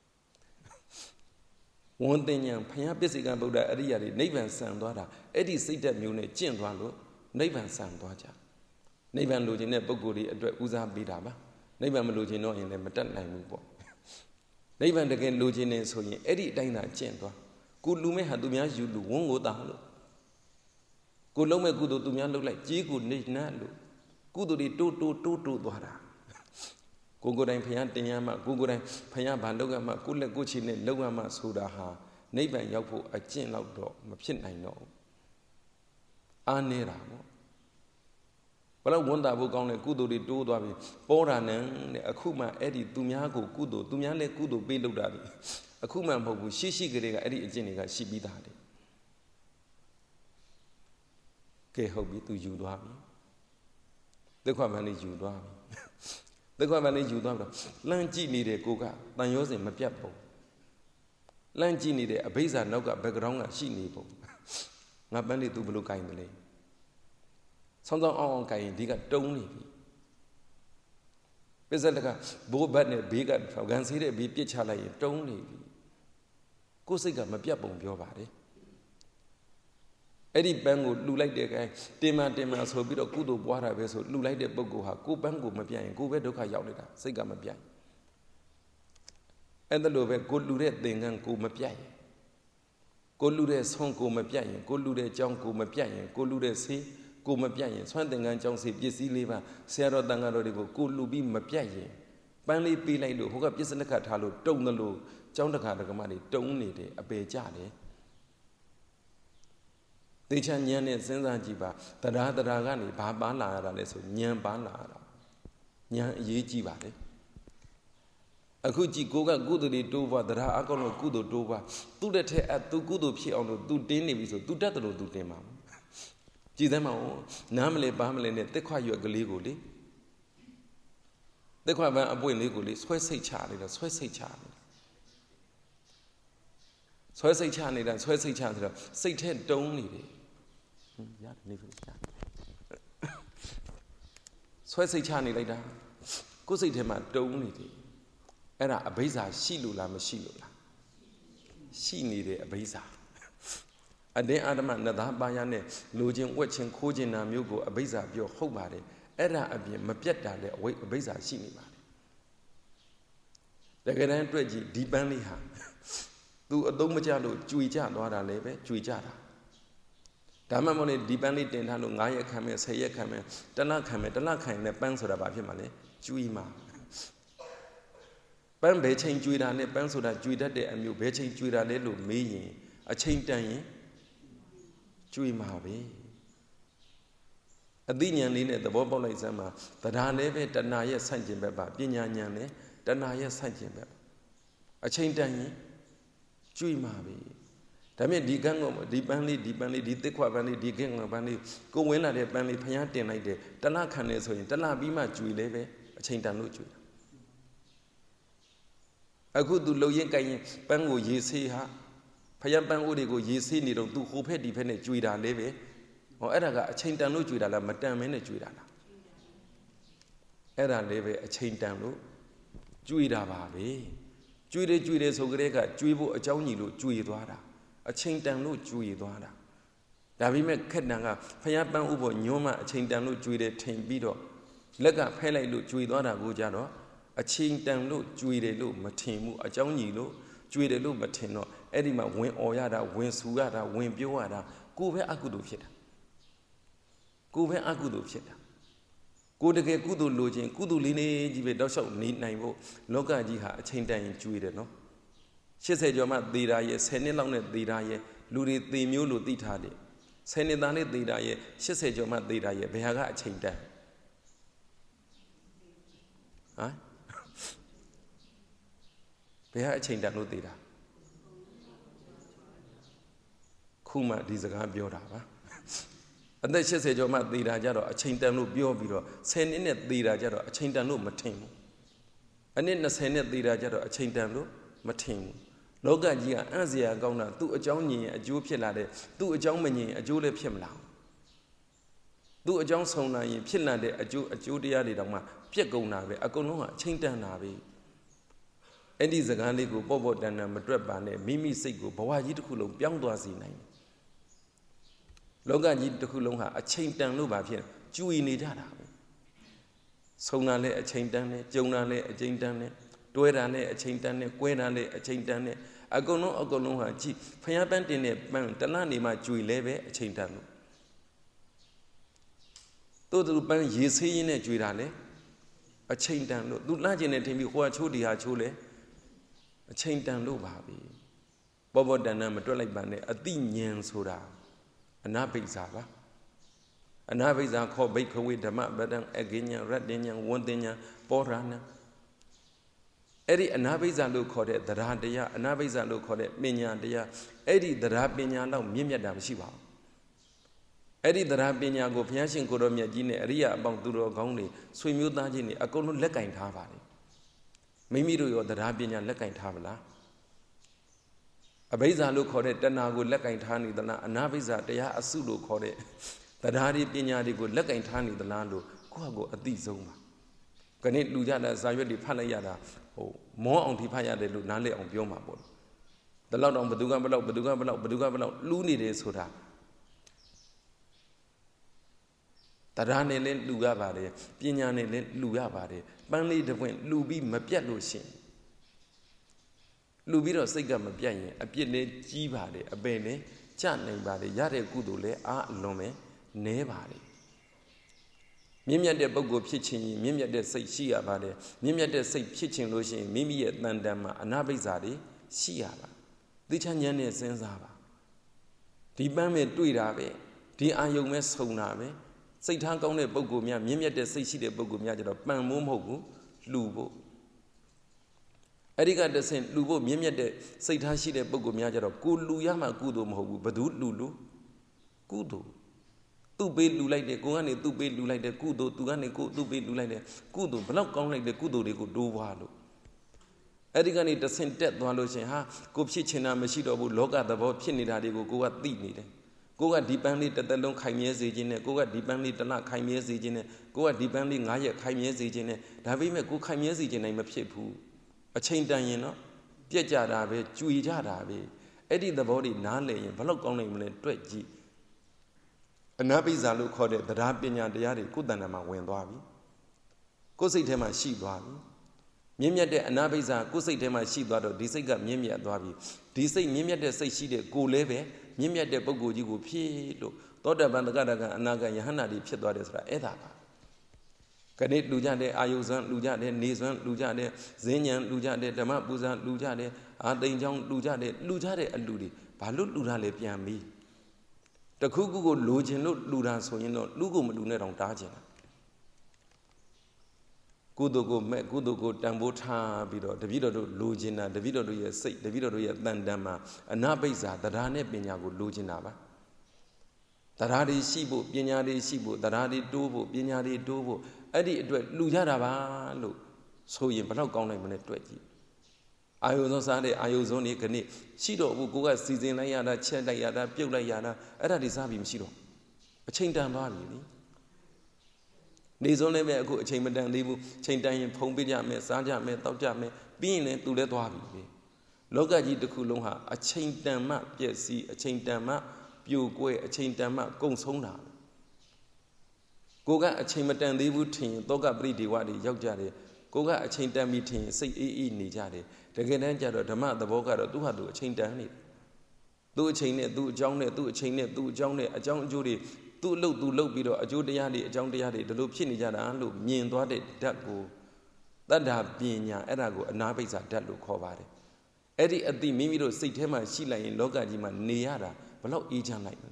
ဝန္တညာဘုရားပစ္စေကဗုဒ္ဓအရိယာတွေနိဗ္ဗာန်ဆံသွားတာအဲ့ဒီစိတ်ဓာတ်မျိုးနဲ့ကျင့်သွားလို့နိဗ္ဗာန်ဆံသွားကြနိဗ္ဗာန်လိုချင်တဲ့ပုဂ္ဂိုလ်တွေအတွက်ဦးစားပေးတာပါနိဗ္ဗာန်မလိုချင်တော့ရင်လည်းမတတ်နိုင်ဘူးပေါ့နိဗ္ဗာန်တကယ်လိုချင်နေဆိုရင်အဲ့ဒီအတိုင်းသာကျင့်သွားကိုလူမဲ့ဟာသူများယူလူဝန်းကိုတာလို့ကိုလုံးမဲ့ကုသိုလ်သူများလုပ်လိုက်ကြီးကိုနေနှက်လို့ကုသိုလ်တွေတိုးတိုးတိုးတိုးသွားတာကိုကိုယ်တိုင်ဖျားတင်ရမှကိုကိုယ်တိုင်ဖျားဘာလုပ်ရမှကိုလက်ကိုချီနဲ့လုပ်ရမှဆိုတာဟာနိဗ္ဗာန်ရောက်ဖို့အကျင့်လောက်တော့မဖြစ်နိုင်တော့ဘူးအားနေတာပေါ့ဘယ်တော့ဝန်တာဖို့ကောင်းတဲ့ကုသိုလ်တွေတိုးသွားပြီပေါ်တာနဲ့အခုမှအဲ့ဒီသူများကိုကုသိုလ်သူများလည်းကုသိုလ်ပေးလုပ်တာပြီအခုမှမဟုတ်ဘူးရှိရှိကလေးကအဲ့ဒီအကျင့်တွေကရှိပြီးသားတယ်ကဲဟုတ်ပြီသူယူသွားပြီသက်ခွာမန်းလေးယူသွားပြီသက်ခွာမန်းလေးယူသွားပြီးတော့လှမ်းကြည့်နေတဲ့ကိုကတန်ရောစင်မပြတ်ပုံလှမ်းကြည့်နေတဲ့အဘိဇာနောက်က background ကရှိနေပုံငါပန်းလေးသူဘယ်လိုကိုင်မလဲဆောင်းဆောင်းအောင်အောင်ကိုင်ရင်ဒီကတုံးနေပြီပစ္စလကဘိုးဘတ်နဲ့ဘေးကဂန်စီးတဲ့ဘေးပြစ်ချလိုက်ရင်တုံးနေပြီကိုယ်စိတ်ကမပြတ်ပုံပြောပါတယ်အဲ့ဒီပန်းကိုလှူလိုက်တဲ့ခိုင်းတင်မတင်မဆိုပြီးတော့ကုသိုလ်ပွားတာပဲဆိုလှူလိုက်တဲ့ပုဂ္ဂိုလ်ဟာကိုယ်ပန်းကိုမပြတ်ရင်ကိုယ်ပဲဒုက္ခရောက်နေတာစိတ်ကမပြတ်အဲ့ဒါလိုပဲကိုလှူတဲ့သင်္ကန်းကိုမပြတ်ရင်ကိုလှူတဲ့ဆုံးကိုမပြတ်ရင်ကိုလှူတဲ့ကြောင်းကိုမပြတ်ရင်ကိုလှူတဲ့ဆေးကိုမပြတ်ရင်ဆွမ်းသင်္ကန်းကြောင်းဆေးပစ္စည်းလေးပါဆရာတော်တန်ဃာတော်တွေကိုကိုလှူပြီးမပြတ်ရင်ပန်းလေးပေးလိုက်လို့ဟိုကပစ္စလက်ခထားလို့တုံတယ်လို့ကျောင်းတကာဒကမတွေတုံနေတယ်အပေကြတယ်သေချာဉာဏ်နဲ့စဉ်းစားကြည့်ပါတရားတရားကနေဘာပန်းလာရတာလဲဆိုဉာဏ်ပန်းလာရတာဉာဏ်အရေးကြီးပါလေအခုကြည့်ကိုကကုသိုလ်တွေတိုးပွားတရားအကောင်းလို့ကုသိုလ်တိုးပွားသူ့တဲ့ထဲအသူကုသိုလ်ဖြစ်အောင်လို့သူတင်းနေပြီဆိုသူတတ်တယ်လို့သူတင်ပါဘူးကြည်သမ်းမအောင်နားမလဲပါမလဲနဲ့တက်ခွရွက်ကလေးကိုလေတက်ခွပန်းအပွင့်လေးကိုလေဆွဲစိတ်ချနေတာဆွဲစိတ်ချနေတာဆွဲစိတ်ချနေတာဆွဲစိတ်ချဆိုတော့စိတ်ထဲတုံးနေတယ်ရတယ်နေပြီဆွဲစိတ်ချနေလိုက်တာကိုယ်စိတ်ထဲမှာတုံးနေတယ်အဲ့ဒါအဘိဇ္ဇာရှိလို့လားမရှိလို့လားရှိနေတယ်အဘိဇ္ဇာအတင်းအာဓမ္မနတ်သားပါရနဲ့လိုချင်ဝက်ချင်ခိုးချင်တာမျိုးကိုအဘိဇ္ဇာပြောဟုတ်ပါတယ်အဲ့ဒါအပြင်မပြတ်တာလေအဝိအဘိဇ္ဇာရှိနေပါတယ်တကယ်တမ်းတွေ့ကြည့်ဒီပန်းလေးဟာသူအသုံးမကျလို့ကြွေကျသွားတာလည်းပဲကြွေကျတာဒါမှမဟုတ်လေဒီပန်းလေးတင်ထားလို့၅ရက်ခံမယ်၁၀ရက်ခံမယ်တစ်လခံမယ်တစ်လခံရင်ပန်းဆိုတာဘာဖြစ်မှာလဲကြွေမှာပန်းဘယ်ချိန်ကြွေတာလဲပန်းဆိုတာကြွေတတ်တဲ့အမျိုးဘယ်ချိန်ကြွေတာလဲလို့မေးရင်အချိန်တန်ရင်ကြွေမှာပဲအသိဉာဏ်လေးနဲ့သဘောပေါက်လိုက်စမ်းမှာတရားလည်းပဲတဏှာရဲ့ဆန့်ကျင်ဘက်ပါပညာဉာဏ်လည်းတဏှာရဲ့ဆန့်ကျင်ဘက်ပါအချိန်တန်ရင်ကြွေမှာပဲဒါမြင့်ဒီကန်းကိုဒီပန်းလေးဒီပန်းလေးဒီတစ်ခွပန်းလေးဒီကင်းပန်းလေးကိုဝင်လာတဲ့ပန်းလေးဖျားတင်လိုက်တယ်တလခံနေဆိုရင်တလပြီးမှကျွေလဲပဲအချိန်တန်လို့ကျွေတာအခုသူလှုပ်ရင်ကြိုင်ရင်ပန်းကိုရေဆေးဟာဖျားပန်းဦးတွေကိုရေဆေးနေတော့သူဟိုဖက်ဒီဖက်နဲ့ကျွေတာလဲပဲဟောအဲ့ဒါကအချိန်တန်လို့ကျွေတာလားမတန်မင်းနဲ့ကျွေတာလားအဲ့ဒါလေးပဲအချိန်တန်လို့ကျွေတာပါပဲကျွေတယ်ကျွေတယ်ဆိုကြတဲ့ကကျွေဖို့အကြောင်းကြီးလို့ကျွေသွားတာအချိန်တန်လို့ကျွေသွားတာဒါပေမဲ့ခက်တန်ကဖျားပန်းဥပေါ်ညွှန်းမှအချိန်တန်လို့ကျွေတယ်ထင်ပြီးတော့လက်ကဖဲလိုက်လို့ကျွေသွားတာကိုကြတော့အချိန်တန်လို့ကျွေတယ်လို့မထင်ဘူးအကြောင်းကြီးလို့ကျွေတယ်လို့မထင်တော့အဲ့ဒီမှာဝင်អော်ရတာဝင်ဆူရတာဝင်ပြောရတာကိုယ်ပဲအကုသိုလ်ဖြစ်တာကိုယ်ပဲအကုသိုလ်ဖြစ်တာကိုယ်တကယ်ကုသိုလ်လိုချင်ကုသိုလ်လေးနေကြီးပဲတောက်လျှောက်နေနိုင်ဖို့လောကကြီးဟာအချိန်တန်ရင်ကျွေတယ်နော်ရှစ်ဆယ်ကျော်မှသေတာရဲ့ဆယ်နှစ်လောက်နဲ့သေတာရဲ့လူတွေသေမျိုးလို့သိထားတယ်ဆယ်နှစ်သားနဲ့သေတာရဲ့ရှစ်ဆယ်ကျော်မှသေတာရဲ့ဘယ်ဟာကအချိန်တန်ဟမ်ဘယ်ဟာအချိန်တန်လို့သေတာခုမှဒီစကားပြောတာပါအသက်ရှစ်ဆယ်ကျော်မှသေတာကြတော့အချိန်တန်လို့ပြောပြီးတော့ဆယ်နှစ်နဲ့သေတာကြတော့အချိန်တန်လို့မထင်ဘူးအနည်းနှစ်ဆယ်နဲ့သေတာကြတော့အချိန်တန်လို့မထင်ဘူးလောကကြီးကအံ့စရာကောင်းတာသူ့အကြောင်းညင်အကျိုးဖြစ်လာတဲ့သူ့အကြောင်းမညင်အကျိုးလည်းဖြစ်မလာဘူးသူ့အကြောင်းဆုံးလာရင်ဖြစ်လာတဲ့အကျိုးအကျိုးတရားတွေတောင်မှပြက်ကုန်တာပဲအကုန်လုံးကအချိန်တန်တာပဲအဲ့ဒီစကားလေးကိုပေါ့ပေါ့တန်တန်မတွက်ပါနဲ့မိမိစိတ်ကိုဘဝကြီးတစ်ခုလုံးပြောင်းသွားစေနိုင်တယ်လောကကြီးတစ်ခုလုံးဟာအချိန်တန်လို့ပါဖြစ်ကျွေနေကြတာပဲဆုံးတာလည်းအချိန်တန်တယ်ကြုံတာလည်းအချိန်တန်တယ်တွဲတာနဲ့အချိန်တန်နဲ့ကွဲတာနဲ့အချိန်တန်နဲ့အကုန်လုံးအကုန်လုံးဟာကြည့်ဖျားပန်းတင်တဲ့ပန်းတလနေမှကျွေလဲပဲအချိန်တန်လို့တို့တို့ပန်းရေဆေးရင်းနဲ့ကျွေတာလေအချိန်တန်လို့သူလှကျင်နေထင်ပြီးဟိုကချိုးဒီဟာချိုးလဲအချိန်တန်လို့ပါပြီပေါ်ပေါ်တန်တန်မတွက်လိုက်ပါနဲ့အတိဉာဏ်ဆိုတာအနာဘိဇာပါအနာဘိဇာခောဘိခဝေဓမ္မပဒံအဂိညာရတ္တညာဝန္တညာပောရဏအဲ့ဒီအနာဘိဇာလို့ခေါ်တဲ့တရားတရားအနာဘိဇာလို့ခေါ်တဲ့ပညာတရားအဲ့ဒီတရားပညာတော့မြင့်မြတ်တာမရှိပါဘူးအဲ့ဒီတရားပညာကိုဘုရားရှင်ကိုရောမြတ်ကြီးနဲ့အရိယာအပေါင်းသူတော်ကောင်းတွေဆွေမျိုးသားချင်းတွေအကုန်လုံးလက်ကင်ထားပါလေမိမိတို့ရောတရားပညာလက်ကင်ထားပါလားအဘိဇာလို့ခေါ်တဲ့တဏှာကိုလက်ကင်ထားနေသလားအနာဘိဇာတရားအစုလို့ခေါ်တဲ့တရားတွေပညာတွေကိုလက်ကင်ထားနေသလားလို့ကိုယ့်ဟာကိုယ်အသိဆုံးပါခဏလူကြတာဇာရွက်တွေဖတ်လိုက်ရတာဟိုမောအောင်ထိဖတ်ရတယ်လို့နားလည်အောင်ပြောမှာပေါ့ဒါလောက်တော့ဘသူကဘလောက်ဘသူကဘလောက်ဘသူကဘလောက်လူးနေတယ်ဆိုတာတရားနဲ့လည်းလူရပါတယ်ပညာနဲ့လည်းလူရပါတယ်ပန်းလေးတစ်ပွင့်လူပြီးမပြတ်လို့ရှင်လူပြီးတော့စိတ်ကမပြတ်ရင်အပြစ်လည်းကြီးပါတယ်အပယ်လည်းကျနိုင်ပါတယ်ရတဲ့ကုသိုလ်လည်းအားအလွန်ပဲနည်းပါတယ်မြင့်မြတ်တဲ့ပုဂ္ဂိုလ်ဖြစ်ခြင်းမြင့်မြတ်တဲ့စိတ်ရှိရပါတယ်မြင့်မြတ်တဲ့စိတ်ဖြစ်ခြင်းလို့ရှိရင်မိမိရဲ့တန်တန်မှာအနာဘိဇာတွေရှိရပါသိချမ်းဉာဏ်နဲ့စဉ်းစားပါဒီပန်းမဲ့တွေ့တာပဲဒီအာယုံမဲ့ဆုံတာပဲစိတ်ထားကောင်းတဲ့ပုဂ္ဂိုလ်များမြင့်မြတ်တဲ့စိတ်ရှိတဲ့ပုဂ္ဂိုလ်များကျတော့ပန်မိုးမဟုတ်ဘူးလှူဖို့အဲ့ဒီကတဆင့်လှူဖို့မြင့်မြတ်တဲ့စိတ်ထားရှိတဲ့ပုဂ္ဂိုလ်များကျတော့ကိုလှူရမှကုသိုလ်မဟုတ်ဘူးဘသူလှူလို့ကုသိုလ်သူ့ပေးလှူလိုက်တယ်ကိုကနေသူ့ပေးလှူလိုက်တယ်ကုသိုလ်သူကနေကိုသူ့ပေးလှူလိုက်တယ်ကုသိုလ်ဘလောက်ကောင်းလိုက်တယ်ကုသိုလ်တွေကိုတိုးပွားလို့အဲ့ဒီကနေတဆင့်တက်သွားလို့ရှင်ဟာကိုဖြစ်ချင်တာမရှိတော့ဘူးလောကသဘောဖြစ်နေတာတွေကိုကိုကသိနေတယ်ကိုကဒီပန်းလေးတစ်သက်လုံးခိုင်မြဲစေခြင်းနဲ့ကိုကဒီပန်းလေးတစ်လခိုင်မြဲစေခြင်းနဲ့ကိုကဒီပန်းလေးငါးရက်ခိုင်မြဲစေခြင်းနဲ့ဒါပေမဲ့ကိုခိုင်မြဲစေခြင်းနိုင်မဖြစ်ဘူးအချိန်တန်ရင်တော့ပြက်ကြတာပဲကြွေကြတာပဲအဲ့ဒီသဘောတွေနားလည်ရင်ဘလောက်ကောင်းနိုင်မလဲတွက်ကြည့်အနာဘိဇာလို့ခေါ်တဲ့တရားပညာတရားတွေကိုယ်တဏ္ဍာမှာဝင်သွားပြီကိုယ်စိတ်ထဲမှာရှိသွားပြီမြင့်မြတ်တဲ့အနာဘိဇာကိုယ်စိတ်ထဲမှာရှိသွားတော့ဒီစိတ်ကမြင့်မြတ်သွားပြီဒီစိတ်မြင့်မြတ်တဲ့စိတ်ရှိတဲ့ကိုယ်လည်းပဲမြင့်မြတ်တဲ့ပုဂ္ဂိုလ်ကြီးကိုဖြစ်လို့သောတာပန်တဂရကအနာဂတ်ယဟန္တာတွေဖြစ်သွားတယ်ဆိုတာအဲ့ဒါပါခဏလူကြတဲ့အာယုဇံလူကြတဲ့နေဇံလူကြတဲ့ဇင်းညံလူကြတဲ့ဓမ္မပူဇာလူကြတဲ့အာသိမ်ချောင်းလူကြတဲ့လူကြတဲ့အလူတွေဘာလို့လူတာလဲပြန်ပြီးတခုခုကိုလိုချင်လို့လူတာဆိုရင်တော့လူကိုမလူနဲ့တောင်တားချင်တာ Kudugo me kudugo tambota bido Davido lugina Davido ye say Davido ye tandama anabeza darane binyago luginaba Daradi shibu binyadi shibu daradi dobo binyadi dobo Adi lujaraba lo so yin but gone a minute twenty I was on Sunday I was only cani Shido who go as season layada chen layada pure layada at a disabim shido a chain down body These only may go a chamber down level, chain down in Pombia me, Saja me, Tauja me, being it to let Wabi. Logaji de Kulonga, a chain down map, yes, see, a chain down map, Pew Gwe, a chain down map, Gong Sona. Goga a chamber down level team, Doga Bridi Wadi, Yogjari, Goga a chain down meeting, say E. Nijadi, the Genanja, the mat, the Boga, do a chain down it. Do a chain it, do a jown it, do a chain it, do a jown it, a John Judy. Tu look tu look below a Judiadi, a John Diadi, the loop Chinijana, look, mean to it, that go. That have been ya, and I go, and I base at that look covered. Eddie at the Mimido sit him and Sheila in Logajima, Niara, but not each and like me.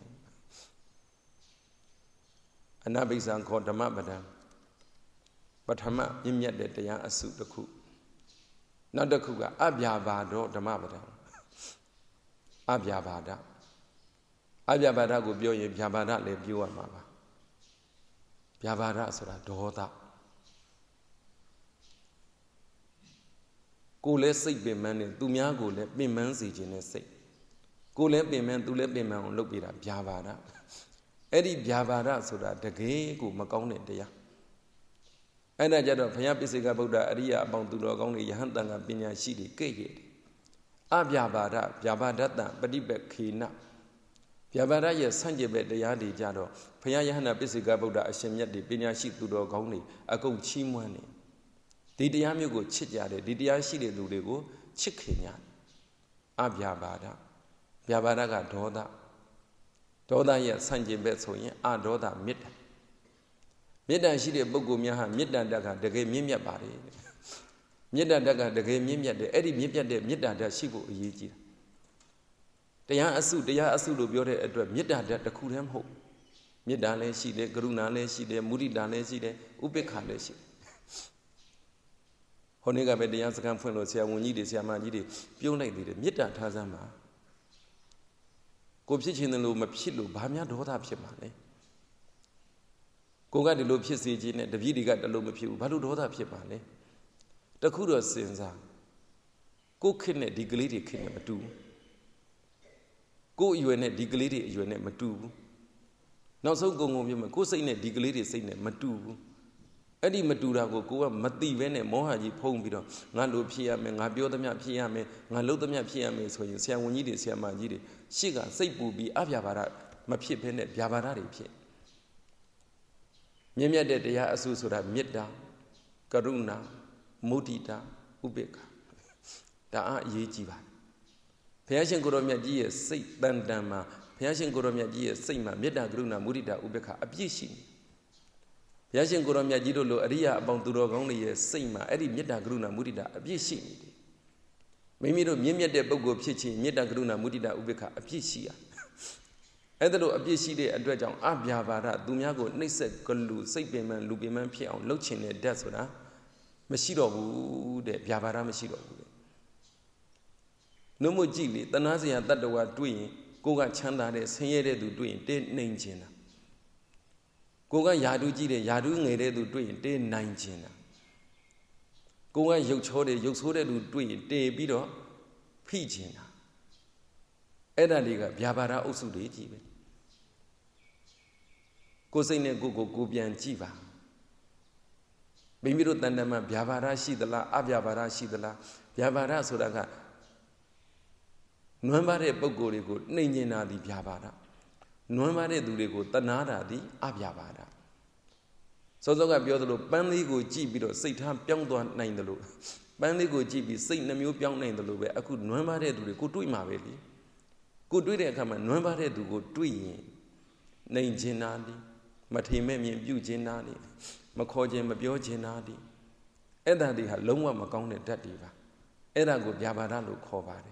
And I base on called the Mabada. But her map, him yet that they are a suit the cook. Not the cook, Abia Bado, the Mabada. Abia Bada. Abia go bio ye Biabada le bio mama. Biabada sera doda. Go let say be man, do me go let be man see in say. Go let be man, do let be man look be that Biabada. Eddie Biabada so that the gay go Macone there. And I jet of Payapisica Buddha area about to log only Yantanga Binya Shidi Gay. Abiabada, Biabada, but he back kina. Yabara ye Sanjebe de Yadi Jado, Payahana Bisiga Buddha Ashemia de Binyashi to the Goni, a go chimwani. Did the Amigo chitjade, did the Ashide do they go, Chikinya. Abiabada, Biabaraga Doda. Doda ye Sanjebe so ye, a Doda mid. Mida she de Bogumia, Mida Daga, the game Mimia body. Mida Daga, the game Mimia, the Eddie Mimia de Mida da Shibu Yiji. They are asu, they are asu to build a Mida that the Kuram hope. Midale she de Gruna she de Mudi Dale she de Ubeka she. Honega be the answer come from Lucia when you did Yamadi, pure like the Mida Tazama. Go pitch in the loom of Pilu, Bamia daughter Pimane. Go got the low Pissi, the Vidi got the loom of you, Balu daughter Pimane. The Kudos sins are. Go kidnap the glady kidnap too. Go you and a diglady, you and a matu. Now so go home, go say in a diglady, say in a matu. Eddie Matura go go, Mati Vene, Mohaji Pombido, Nalo Piame, Nabiodamia Piame, Nalodamia Piame, so you say when you did see a majidi. Shiga, say booby, Aviabara, Mapipene, Biabarari Pie. Mimia de Dea Asusura, Midda, Karuna, Mutita, Ubeka. Da are ye jiva. Payashin Goromia Gia, say Bandama, Payashin Goromia Gia, say ma, Mida Gruna, Murida, Ubeka, Abishi. Payashin Goromia Gidolo, Aria, Banturo, only a Sima, Eddie Mida Gruna, Murida, Abishi. Mimiro, Mimia de Bogo Pichi, Mida Gruna, Murida, Ubeka, Abishia. Edelo Abishi de Adrejan, Abia Vara, Dumiago, Nese, Golu, Sabiman, Lubiman Pia, Lochin, Desona, Mashido, de Biavara Mashido. No more gili, the Nazi and that were doing, Goga Chanda, the Sanye to doing, dead nine China. Goga Yadu Gide, Yadu Nede to doing, dead nine China. Goga Yochode, Yoxode to doing, de Bido, Pijina. Eda Liga, Biabara also de Jibe. Cosine Gogo Gobian Jiva. Bimiro Tandama, Biabara Shidala, Abiabara Shidala, Biabara Sodaga. Nuambare Bogorigo, Nina di Biabara. Nuambare Durigo, Tanada di Abiabara. So long Biodolo, Bandigo Gibido, Satan Pyongdo nine the loop. Bandigo Gibi, Saint Namu Pyong nine the loop. I could Nuambare Durigo to Imaveli. Good do they come and Nuambare to go to ye. Nine Genadi, Matimemi, Bew Genadi, Macoje, Mabio Genadi. Eda di Haloma Macone Tadiva. Eda go Biabara look covered.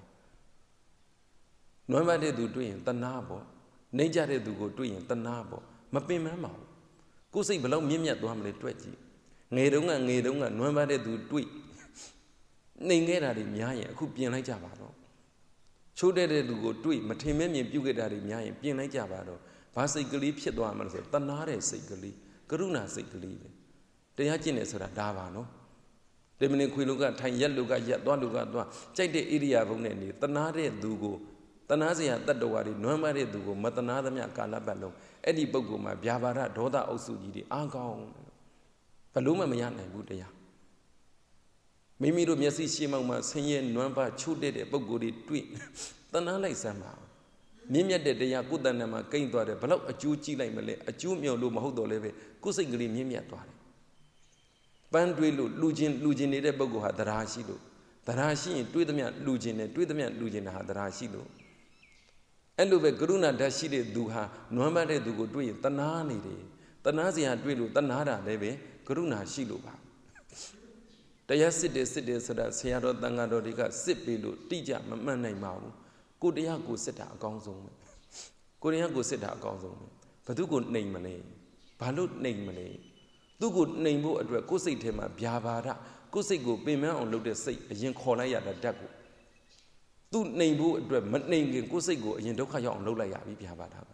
Nobody do doing the nabo, nature do go doing the nabo, Mapi Mamma. Go say below Mimia to Hamlet twenty. Nghe đúng à nghe đúng à nói ba để tụi tụi nên nghe ra thì nhái à khu biến lại chả bà đó số để để tụi tụi mà thêm mấy miếng biểu cái ra thì nhái biến lại chả bà đó phá xây cái lý phía đó mà sao ta nói để xây cái lý cái lúc nào xây cái lý để hai chuyện này sao đa bà nó để mình khui lúc cái thay nhất lúc cái nhất toan lúc cái toan chạy để area vùng này đi ta nói để tụi ta nói gì à ta đâu đi nói ba để tụi mà ta nói đó mẹ cả là bà luôn ấy đi bao gồm mà bia bà ra đó ta ốc suy đi ăn cao và lúc mà mình ăn này bút đấy à mình mi rồi mình sẽ xem mà sinh nhiên nói ba chút để để bao gồm đi tụi ta nói lại xem mà mình nhận để để ya cút đàn mà kênh toa để, bao nhiêu chi lại mà lệ, chú miêu lu mà hậu đồ lệ về, cút sinh cái mình nhận toa đấy. Ban đuôi lu, lu chín lu chín để bao gồm hạt đá xí lu, đá xí đuôi tấm nhận lu chín này, đuôi tấm nhận lu chín hạt đá xí lu. Anh lu về kêu na đá xí để du ha, nói mà để du có đuôi, ta ná này đấy, ta ná gì hạt đuôi lu, ta ná ra đấy về, kêu na xí lu ba. Tại ya xí để xí để sao đó, xe đó tăng ở đó đi cả xí bị lu, tí chả mà mà này màu. Cô đi học cô sẽ đã con dùng, cô đi học cô sẽ đã con dùng, và tôi cũng nền mà này, bà lúc nền mà này, tôi cũng nền bộ ở cô xây thêm mà bia bà ra, cô xây cô bên mấy ông lúc để xây, nhưng khó lại là đặc cô, tôi nền bộ ở mất nền cái cô xây cô, nhưng đâu khai ông lúc lại là bị bia bà ra,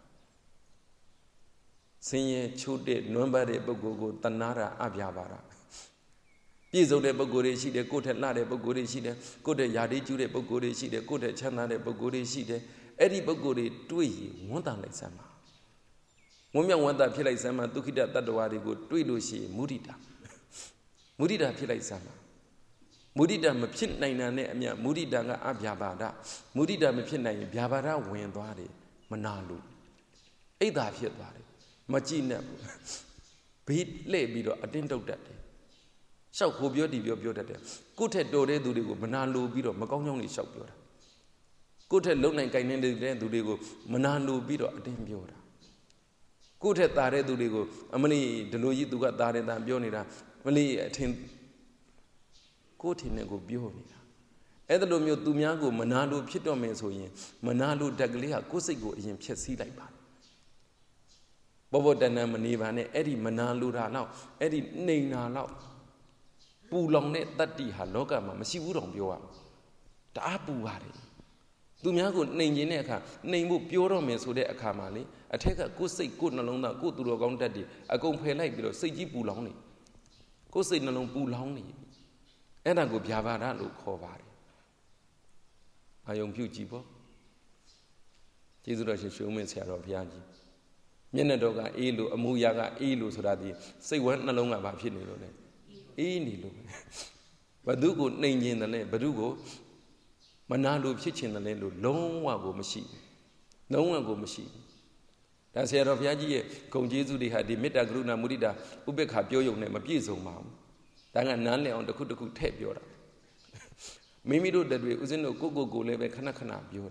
sinh nhật chút để nói bà để bao cô cô tan nara à bia bà ra. Bây giờ để bao gồm gì để cô thể làm để bao gồm gì để cô thể giải chú để bao gồm gì để cô thể chăn để bao gồm gì để ấy đi bao gồm đuôi muốn ta lại xem mà muốn nhau muốn ta phải lại xem mà tôi khi đã ta đồ đi cô đuôi đôi gì mũi đa mũi đa phải lại xem mà mũi đa mà phết này nè nè mẹ mũi đa cái áp giá bà đã mũi đa mà phết này giá bà đã quen đó đi mà nào luôn ấy ta phết đó đi mà chỉ nè bị lệ bị đó đến đâu đấy sau khi biểu đi biểu biểu đấy, cụ thể đồ đấy tụi đi của mình ăn lù bị rồi mà con nhau đi sau biểu đó, cụ thể lúc này cái này đấy tụi đi của mình ăn lù bị rồi đem biểu đó, cụ thể ta đấy tụi đi của mình đi từ lúc gì tụi cái ta đấy ta biểu này ra, mình đi thêm, cụ thể này của biểu này ra, ấy từ lúc mình tụi mình của mình ăn lù biết đó mình số gì, mình ăn lù đặc biệt là cụ sẽ của gì biết xí lại bạn, bao giờ đàn em mình đi vào này, ấy đi mình ăn lù ra nào, ấy đi này nào bù lòng này tắt đi hà lót cả mà mà siêu lòng biểu à, đã bù vào đấy, tụi mình cũng nên như này cả, nên bù biểu rồi mình số đấy cả mà đấy, à thế cả cô xây cô nó lòng nào cô tụi nó con tắt đi, à con phải lại biểu xây chỉ bù lòng này, cô xây nó lòng bù lòng này, ấy là cô bia vào đó lục khó vào đấy, à dùng phiếu chỉ bó, chỉ rồi sẽ sử mình sẽ rồi phiếu gì, nhân là đó cái ý lu, mua ya cái ý lu số đó thì xây quán nó lòng là bao phiếu này rồi đấy. Ý này luôn, và đứa cô nên nhìn là này, và đứa cô mà na luôn phía trên là này luôn, lâu quá cô mới xí, lâu quá cô mới xí. Đã xem rồi phía dưới, công chí du đi hà đi mét đa gru na muri đa, úp bê khá biểu dụng này mà biểu dụng mà, đang ăn nán này ông đã khút được khút thép biểu ra. Mình mi đôi đặc biệt, usen nó cô cô cô lấy về khana khana biểu.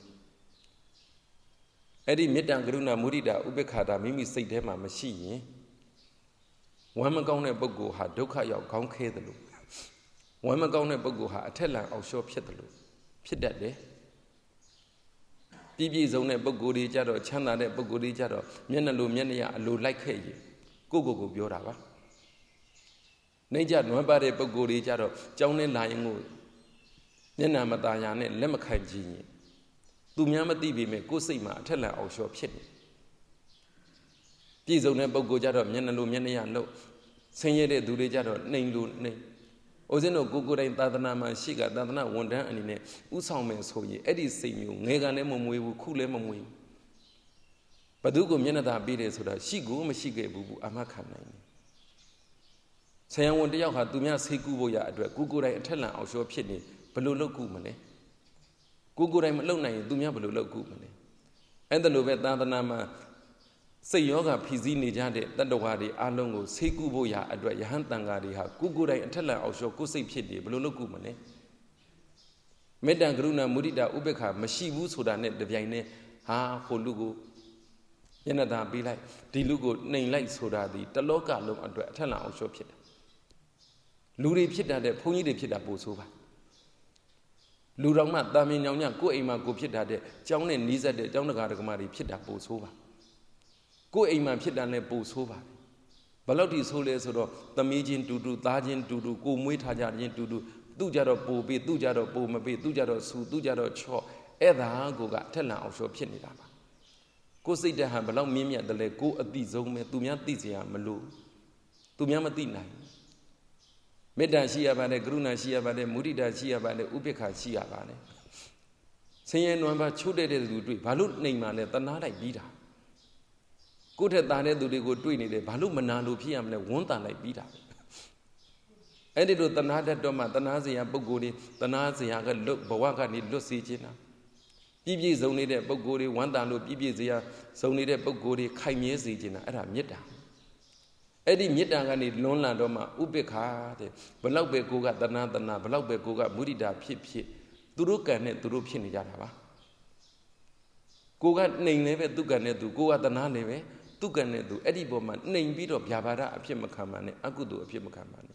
Ấy đi mét đa gru na muri đa, úp bê khá đa mình mi xây thế mà mà xí nhé. One man gone a bogo had doka your gone care the loop. One man gone a bogo had tell her or show pit the loop. Pit that day. P B zone a bogo di jaro, chana de bogo di jaro, Miana Lumania, low like hay. Go go go biorava. Nature no body bogo di jaro, Johnny lying wood. Nena Matayane, Lemakai genie. Do Miama D B make go see ma, tell her or show pit. Bây giờ này bao giờ đó nhân là luôn nhân này lâu, sinh nhật để đuổi ra đó nên luôn nên, ở trên nó cô cô đây ta ta mà xí cả ta ta na vấn đề anh này, u sao mình soi gì, ấy đi xem nhiều, nghe cái này mà mùi u khu lên mà mùi, và đứa cô nhân là ta bị đấy rồi đó, xí cô mà xí cái bu bu ama khăn này, xem vấn đề giao hạt tụi mình xí cô bây giờ rồi, cô cô đây thật là ở chỗ phía này, bao lâu lâu cô mà này, cô cô đây mà lâu này tụi mình bao lâu lâu cô mà này, anh ta nói về ta ta mà xây yoga phi di này ra để ta đầu đi ăn luôn ngô xây cú bôi ya rồi ya hắn tăng gà đi ha cú cú đây thật là ở chỗ cú xây phía đi bao lâu cú mà này mấy đàn guru na muri đã úp bê khá mà si vũ số đàn này được vậy này ha hồ lugu nhân là ta bị lại đi lugu này lại số đàn đi ta lót cả luôn ở rồi thật là ở chỗ phía lú đi phía đàn để phong như đi phía đàn bổ số ba lú rong mà ta mình nhau nhau cú ấy mà cú phía đàn để trong này lý giải để trong đó cả được mà đi phía đàn bổ số ba cô ấy mà biết đàn này bổ số vào, Baloti Sole Soro, the Mijin Tudu, Tajin Tudu, Kumui Tajin Tudu, Dujaro Pobi, Dujaro Pomabi, Dujaro Su, Dujaro Cho, Eda Goga, Tela of Shop Shinidaba. Go say the Hambalam Mimia the leg, go at these zone, Tumia Tizia, Malu, Tumiamatina. Meda Shia Bade, Gruna Shia Bade, Murida Shia Bade, Ubeka Shia Bade. Saying Number Chude do Balut Naimane, Tanada Bida. Good at that, do they go to it? Balumanalu Piam, the one like Bida. Edido Tanada Doma, Tanazia Bogori, Tanazia, look, Bawaka need Lucicina. Bibi is only the Bogori, one down to Bibizia, so need a Bogori, Kaimiezina, at a Mita. Eddie Mitanga need Lona Doma, Ubeka, Balaube Goga, Tanadana, Balaube Goga, Murida, Pip, Turuka, Turupin Yarava. Goga name never Dugane to go at the Naneve, Dugane to Eddie Bowman, name bit of Yavara, a Pimakamane, Agudu, a Pimakamane.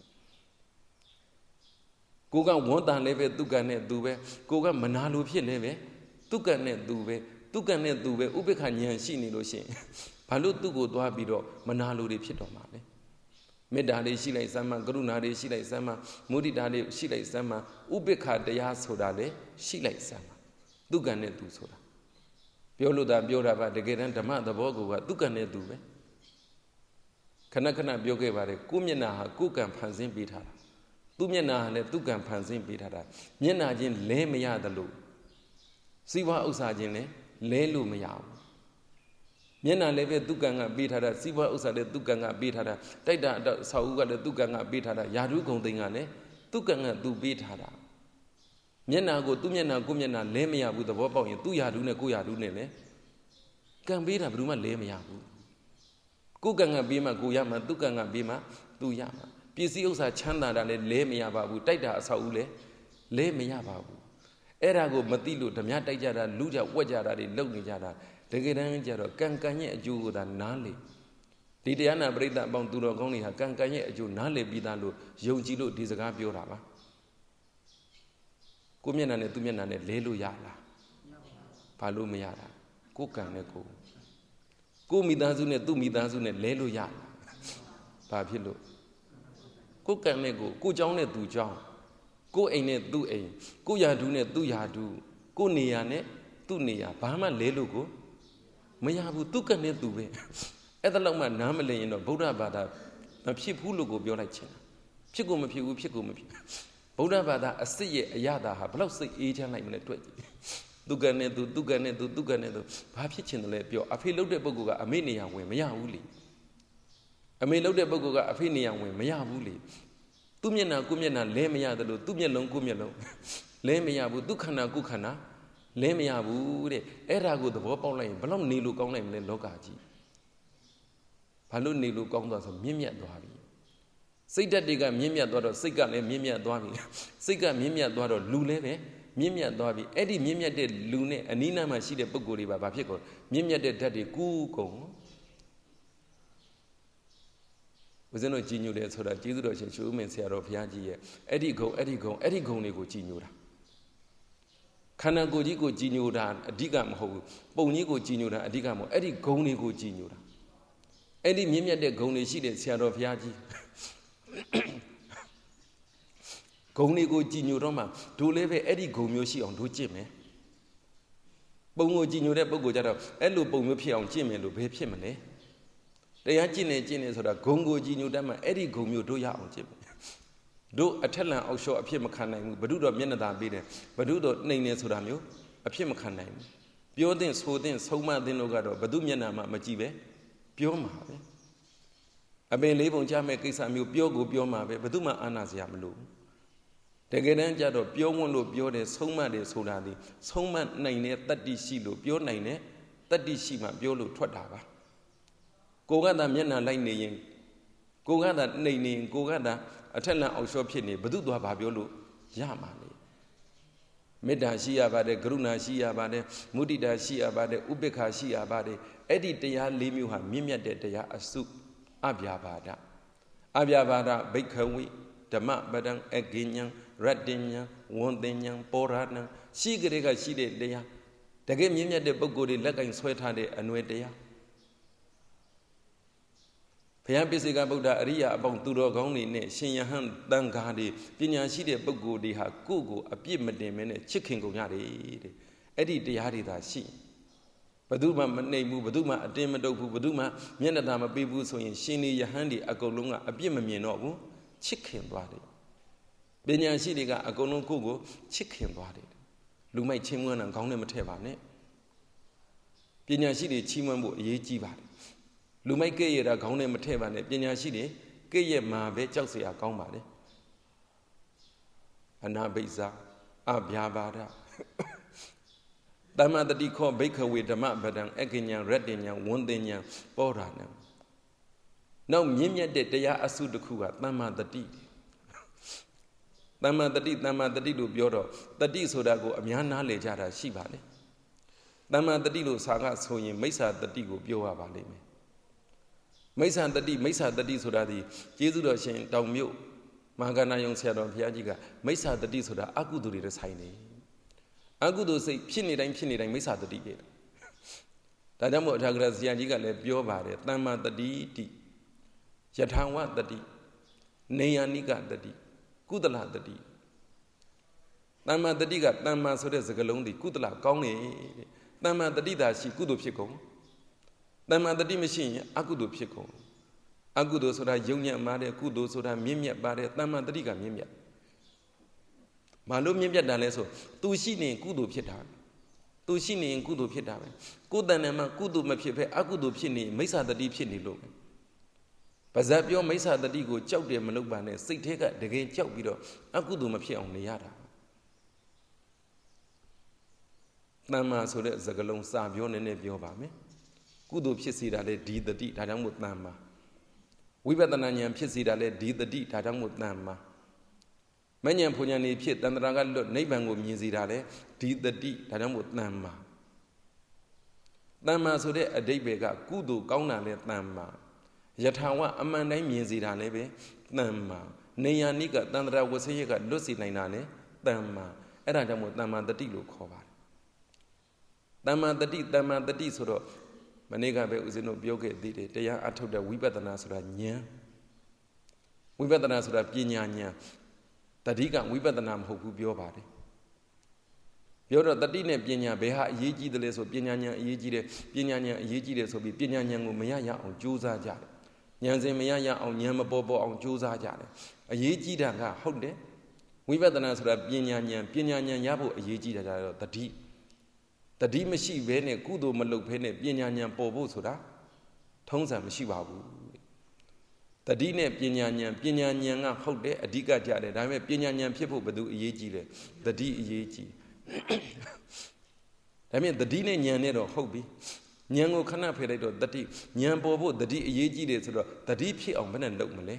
Goga won't neve, Dugane duve, Goga Manalu Pianeve, Dugane duve, Dugane duve, Ubekanya, Shini Loshin. Palu Dugo Duabido, Manalu de Pitomane. Medade Shila Sama, Gruna de Shila Sama, Mudidade Shila Sama, Ubeka de Yasodale, Shila Sama. Dugane do soda. Bioluda Biorava de Geran Dama, the Bogo, Dugane duve. Kanakana Biogevare, Kumina, Kukan Panzin Bitara. Tumina, Tukan Panzin Bitara. Miena Jin Le Mea the Lu. Siva Usajine, Le Lu Meow. Miena leve Duganga Bitara, Siva Usa de Duganga Bitara, Taida Sauga de Duganga Bitara, Yadu Gondingane, Duganga do Bitara. Miena go Tumiana Gumina Lemia with the Wabo in Tuyadune Guyadune. Can be a Bruma Lemia. Guganga Bima Guyama, Duganga Bima, Duyama. Pisiusa Chanda and Lemia Babu, Taida Saule, Lemia Babu. Erago Matilu, Tamata Jara, Luja, Wajara, Lognijara. The Gerangero, Cancanye, Ju than Nali. Didiana Breda Bonduro Goni, Cancanye, Ju Nale Bidalo, Jojilo, Disagabio Rava. Kumiana Tumiana, Lelu Yala. Palumiara, Kukaneko. Kumidazune, Tumidazune, Lelu Yala. Papilo. Kukaneko, Kujone do John. Go ain't it do a. Kuyadune do yadu. Kuniane, Tunia, Bama Lelugo. Mayabu Tukane duwe. At the long man, Namale in a Buddha Bada, a sheep who look of your like China. Pigumapi, Pigumapi. Buddha Bada, a say a yada, a blouse age and like twenty. Dugane do Dugane do Dugane do. Papichin le pio, a pillow de Boguga, a mania when Mayahuli. A melo de Boguga, a finia when Mayahuli. Tumiana Gumiana, Lemia the Tumialon Gumialo. Lemia Dukana Gukana. Lemia Bude, Erago the Wopon lane, Balon Nilu Gong lane, Logaji. Palun Nilu Gong does a Mimia Dwabi. Say that they got Mimia Dwado, Siga and Mimia Dwabi. Siga Mimia Dwado, Luleve, Mimia Dwabi, Eddie Mimia de Lune, and Nina Machide Boguri Babapico, Mimia de Daddy Gugo. Was no genu there so that Jesus and Shuman Sierra of Yaji, Eddie go, Eddie go, Eddie go, Nego Genura. Kana go digo ginuran, a digam ho, Bonigo ginura, a digamo, Eddie gonigo ginura. Eddie Mimia de Goni she de Sierra of Yaji. Gonigo ginuroma, to live Eddie Gomioshi on do Jimmy. Bongo ginura Bogojaro, Elo Bomopi on Jimmy, lo Pimene. They are Gine Gine so that Gongo ginudama, Eddie Gomio do ya on Jimmy. Do a teller or show a Pimakana, but do the Menada bidder, but do the name Suramio, a Pimakana. Building, Swodin, Soma, Dinogado, Badumianama, Majive, Bioma. A bay label Jame Kisamu, Biogo, Bioma, Baduma Anaziamlu. The Gedanjado, Biomono, Biode, Soma de Sodadi, Soma Nine, thirty Silo, Bio Nine, thirty Shima, Biolo, Twatava. Gogada Mena Lining, Gogada Nane, Gogada. A teller or shop penny, but do have Babiolo, Yamani. Meda Shia Bade, Gruna Shia Bade, Mudida Shia Bade, Ubeka Shia Bade, Eddie Dea Limuha, Mimia de Dea Asu, Abiabada. Abiabada, Bakerwi, Dama Badang, Eginian, Radinia, Wondinian, Porana, Sigrega Shide Dea. The game Mimia de Bogodi, Lagan Sweater de Anuedea. ဘုရားပိစိကဗုဒ္ဓအရိယာအပေါင်းသူတော်ကောင်းတွေနဲ့ရှင်ယဟန်တန်ဃာတွေပညာရှိတဲ့ပုဂ္ဂိုလ်တွေဟာကိုယ့်ကိုအပြစ်မတင်မဲနဲ့ချစ်ခင်ကုန်ကြတယ်တဲ့အဲ့ဒီတရားတွေသာရှိဘယ်သူမှမနှိမ်ဘူးဘယ်သူမှအတင်းမတုပ်ဘူးဘယ်သူမှမျက်နှာသာမပေးဘူးဆိုရင်ရှင်နေယဟန်တွေအကုန်လုံးကအပြစ်မမြင်တော့ဘူးချစ်ခင်သွားတယ်ပညာရှိတွေကအကုန်လုံးကိုယ့်ကိုချစ်ခင်သွားတယ်လူမိုက်ချင်းမွန်းတာခေါင်းနဲ့မထည့်ပါနဲ့ပညာရှိတွေချီးမွမ်းဖို့အရေးကြီးပါတယ်လူမိုက်ကဲ့ရတာခေါင်းနဲ့မထည့်ပါနဲ့ပညာရှိတွေကဲ့ရမှာပဲကြောက်เสียကောင်းပါလေအနာဘိဇာအဗျာပါဒတမ္မာတတိခောဘိက္ခဝေဓမ္မပဒံအက္ခဉ္ဉံရတ္တဉ္ဉံဝန္တဉ္ဉံပောဓာနံနောက်မြင့်မြတ်တဲ့တရားအစုတစ်ခုကတမ္မာတတိတမ္မာတတိတမ္မာတတိလို့ပြောတော့တတိဆိုတာကိုအများနားလည်ကြတာရှိပါလေတမ္မာတတိလို့စာကဆိုရင်မိစ္ဆာတတိကိုပြောရပါလိမ့်မယ်မိစ္ဆာတတိမိစ္ဆာတတိဆိုတာဒီကျေးဇူးတော်ရှင်တောင်မြို့မဟာကဏယုံဆရာတော်ဘုရားကြီးကမိစ္ဆာတတိဆိုတာအကုသိုလ်တွေဆိုင်နေအကုသိုလ်စိတ်ဖြစ်နေတိုင်းဖြစ်နေတိုင်းမိစ္ဆာတတိပဲဒါကြောင့်မို့အထာဂရဆရာကြီးကလည်းပြောပါတယ်တမ္မာတတိတိယထာဝတတိနေယနိကတတိကုသလတတိတမ္မာတတိကတမ္မာဆိုတဲ့စကားလုံးဒီကုသလကောင်းတယ်တမ္မာတတိသာရှိကုသိုလ်ဖြစ်ကုန်တမ္မာတတိမရှိရင်အကုသိုလ်ဖြစ်ကုန်အကုသိုလ်ဆိုတာယုံညံ့မာတဲ့ကုသိုလ်ဆိုတာမြင့်မြတ်ပါတယ်တမ္မာတတိကမြင့်မြတ်ဘာလို့မြင့်မြတ်တာလဲဆိုသူရှိနေကုသိုလ်ဖြစ်တာသူရှိနေကုသိုလ်ဖြစ်တာပဲကိုယ်တဏ္ဍာမှာကုသိုလ်မဖြစ်ဘဲအကုသိုလ်ဖြစ်နေမိစ္ဆာတတိဖြစ်နေလို့ပါဇက်ပြောမိစ္ဆာတတိကိုကြောက်တယ်မလုပ်ပါနဲ့စိတ်ထဲကတကယ်ကြောက်ပြီးတော့အကုသိုလ်မဖြစ်အောင်နေရတာတမ္မာဆိုတဲ့စကားလုံးစာပြောနေနေပြောပါမယ်ကုသိုလ်ဖြစ်စေတာလေဒီတတိဒါကြောင့်မို့တမ္မာဝိပဿနာဉာဏ်ဖြစ်စေတာလေဒီတတိဒါကြောင့်မို့တမ္မာမဉ္ဇဉ်ဘုံဉာဏ်နေဖြစ်တန္တရာကလွတ်နိဗ္ဗာန်ကိုမြင်စေတာလေဒီတတိဒါကြောင့်မို့တမ္မာတမ္မာဆိုတဲ့အဓိပ္ပာယ်ကကုသိုလ်ကောင်းတာလေတမ္မာယထာဝအမှန်တိုင်းမြင်စေတာလည်းပဲတမ္မာနေယနိကတန္တရာဝဆရကလွတ်စေနိုင်တာလည်းတမ္မာအဲ့ဒါကြောင့်မို့တမ္မာတတိလို့ခေါ်ပါတယ်တမ္မာတတိတမ္မာတတိဆိုတော့မနေ့ကပဲဦးဇင်းတို့ပြောခဲ့သေးတယ်တရားအထုတ်တဲ့ဝိပဿနာဆိုတာဉာဏ်ဝိပဿနာဆိုတာပညာဉာဏ်တတိကဝိပဿနာမဟုတ်ဘူးပြောပါတယ်ပြောတော့တတိနဲ့ပညာဘယ်ဟာအရေးကြီးတယ်လဲဆိုပညာဉာဏ်အရေးကြီးတယ်ပညာဉာဏ်အရေးကြီးတယ်ဆိုပြီးပညာဉာဏ်ကိုမရရအောင်ကြိုးစားကြတယ်ဉာဏ်စဉ်မရရအောင်ဉာဏ်မပေါ်ပေါ်အောင်ကြိုးစားကြတယ်အရေးကြီးတာကဟုတ်တယ်ဝိပဿနာဆိုတာပညာဉာဏ်ပညာဉာဏ်ရဖို့အရေးကြီးတာကြတော့တတိတတိမရှိဘဲနဲ့ကုသိုလ်မလုပ်ဘဲနဲ့ပညာဉာဏ်ပေါ်ဖို့ဆိုတာထုံးစံမရှိပါဘူးတတိနဲ့ပညာဉာဏ်ပညာဉာဏ်ကဟုတ်တယ်အဓိကကြတယ်ဒါပေမဲ့ပညာဉာဏ်ဖြစ်ဖို့ဘယ်သူအရေးကြီးလဲတတိအရေးကြီးဒါပေမဲ့တတိနဲ့ဉာဏ်နဲ့တော့ဟုတ်ပြီဉာဏ်ကိုခဏဖယ်လိုက်တော့တတိဉာဏ်ပေါ်ဖို့တတိအရေးကြီးတယ်ဆိုတော့တတိဖြစ်အောင်ဘယ်နဲ့လုပ်မလဲ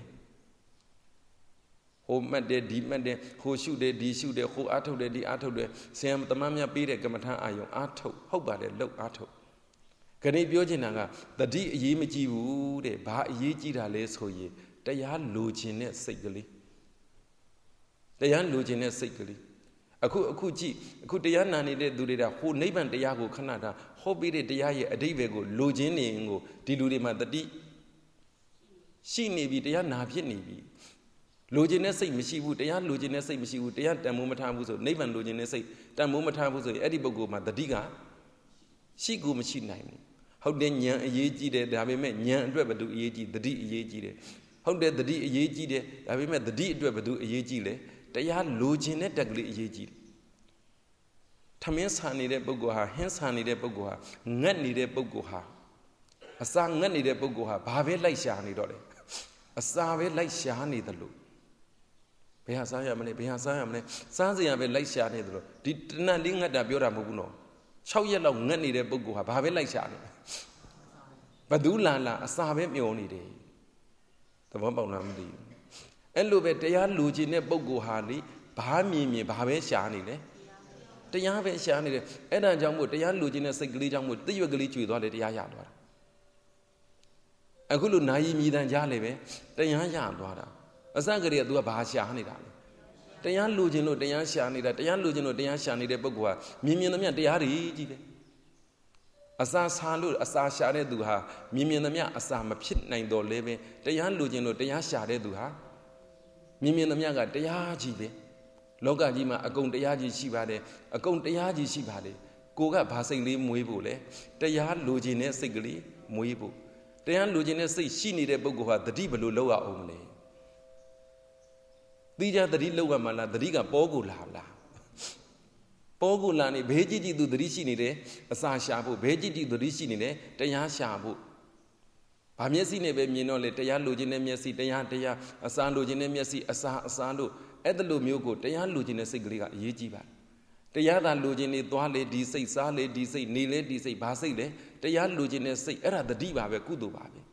ဟိုမှတ်တယ်ဒီမှတ်တယ်ဟိုရှုတယ်ဒီရှုတယ်ဟိုအားထုတ်တယ်ဒီအားထုတ်တယ်ဆရာသမားများပေးတဲ့ကမ္မထာအာယုံအားထုတ်ဟုတ်ပါတယ်လှုပ်အားထုတ်ခဏပြောချင်တာကတတိအရေးမကြီးဘူးတဲ့ဘာအရေးကြီးတာလဲဆိုရင်တရားလိုချင်တဲ့စိတ်ကလေးတရားလိုချင်တဲ့စိတ်ကလေးအခုအခုကြည့်အခုတရားနာနေတဲ့သူတွေကဟိုနိဗ္ဗာန်တရားကိုခဏတာဟောပြီးတဲ့တရားရဲ့အဓိပ္ပာယ်ကိုလိုချင်နေရင်ကိုဒီလူတွေမှာတတိရှိနေပြီတရားနာဖြစ်နေပြီလိုချင်တဲ့စိတ်မရှိဘူးတရားလိုချင်တဲ့စိတ်မရှိဘူးတရားတန်မိုးမထားဘူးဆိုနိဗ္ဗာန်လိုချင်တဲ့စိတ်တန်မိုးမထားဘူးဆိုရင်အဲ့ဒီပုဂ္ဂိုလ်မှာတတိကရှိကိုမရှိနိုင်ဘူးဟုတ်တယ်ဉာဏ်အရေးကြီးတယ်ဒါပေမဲ့ဉာဏ်အတွက်ဘယ်သူအရေးကြီးတတိအရေးကြီးတယ်ဟုတ်တယ်တတိအရေးကြီးတယ်ဒါပေမဲ့တတိအတွက်ဘယ်သူအရေးကြီးလဲတရားလိုချင်တဲ့တက်ကလေးအရေးကြီးတယ်ထမင်းဆန်နေတဲ့ပုဂ္ဂိုလ်ဟာဟင်းဆန်နေတဲ့ပုဂ္ဂိုလ်ဟာငတ်နေတဲ့ပုဂ္ဂိုလ်ဟာအစာငတ်နေတဲ့ပုဂ္ဂိုလ်ဟာဘာပဲလိုက်ရှာနေတော့လဲအစာပဲလိုက်ရှာနေတယ်လို့ဘယ်ဟာစားရမလဲဘယ်ဟာစားရမလဲစားစရာပဲလိုက်ရှာနေတယ်လို့ဒီတဏှတ်လေးငတ်တာပြောတာမဟုတ်ဘူးနော်၆ရက်လောက်ငတ်နေတဲ့ပုဂ္ဂိုလ်ဟာဘာပဲလိုက်ရှာနေဘသူလာလာအစာပဲမျောနေတယ်သဘောပေါက်လားမသိဘူးအဲ့လိုပဲတရားလူချင်တဲ့ပုဂ္ဂိုလ်ဟာလေဘာမြင်မြင်ဘာပဲရှာနေလဲတရားပဲရှာနေတယ်အဲ့ဒါကြောင့်မို့တရားလူချင်တဲ့စိတ်ကလေးကြောင့်မို့တရွက်ကလေးကျွေသွားတယ်တရားရသွားတာအခုလိုနာယီမြည်တမ်းကြားလေပဲတရားရသွားတာအစကတည်းက तू ကဘာရှာနေတာလဲတရားလူချင်လို့တရားရှာနေတာတရားလူချင်လို့တရားရှာနေတဲ့ပုဂ္ဂိုလ်ကမြင်မြင်သမျှတရားတွေကြီးတယ်အစာစားလို့အစာရှာတဲ့သူဟာမြင်မြင်သမျှအစာမဖြစ်နိုင်တော့လဲပဲတရားလိုချင်လို့တရားရှာတဲ့သူဟာမြင်မြင်သမျှကတရားကြီးပဲလောကကြီးမှာအကုန်တရားကြီးရှိပါတယ်အကုန်တရားကြီးရှိပါတယ်ကိုကဘာစိတ်လေးမွေးဖို့လဲတရားလိုချင်တဲ့စိတ်ကလေးမွေးဖို့တရားလိုချင်တဲ့စိတ်ရှိနေတဲ့ပုဂ္ဂိုလ်ဟာတတိဘလို့လောက်ရအောင်မလဲတိကျတတိလောက်ရမှလားတတိကပေါ်ကိုလာလားပေါ်ကိုလာနေဘဲကြည့်ကြည့်သူတတိရှိနေတယ်အစာရှာဖို့ဘဲကြည့်ကြည့်တတိရှိနေတယ်တရားရှာဖို့ဘာမျက်စိနဲ့ပဲမြင်တော့လေတရားလိုချင်တဲ့မျက်စိတရားတရားအစာလိုချင်တဲ့မျက်စိအစာအစာလို့အဲ့ဒါလိုမျိုးကိုတရားလိုချင်တဲ့စိတ်ကလေးကအရေးကြီးပါတရားသာလိုချင်နေသွားလေဒီစိတ်စားလေဒီစိတ်နေလေဒီစိတ်ဘာစိတ်လဲတရားလိုချင်တဲ့စိတ်အဲ့ဒါတတိပါပဲကုသိုလ်ပါပဲ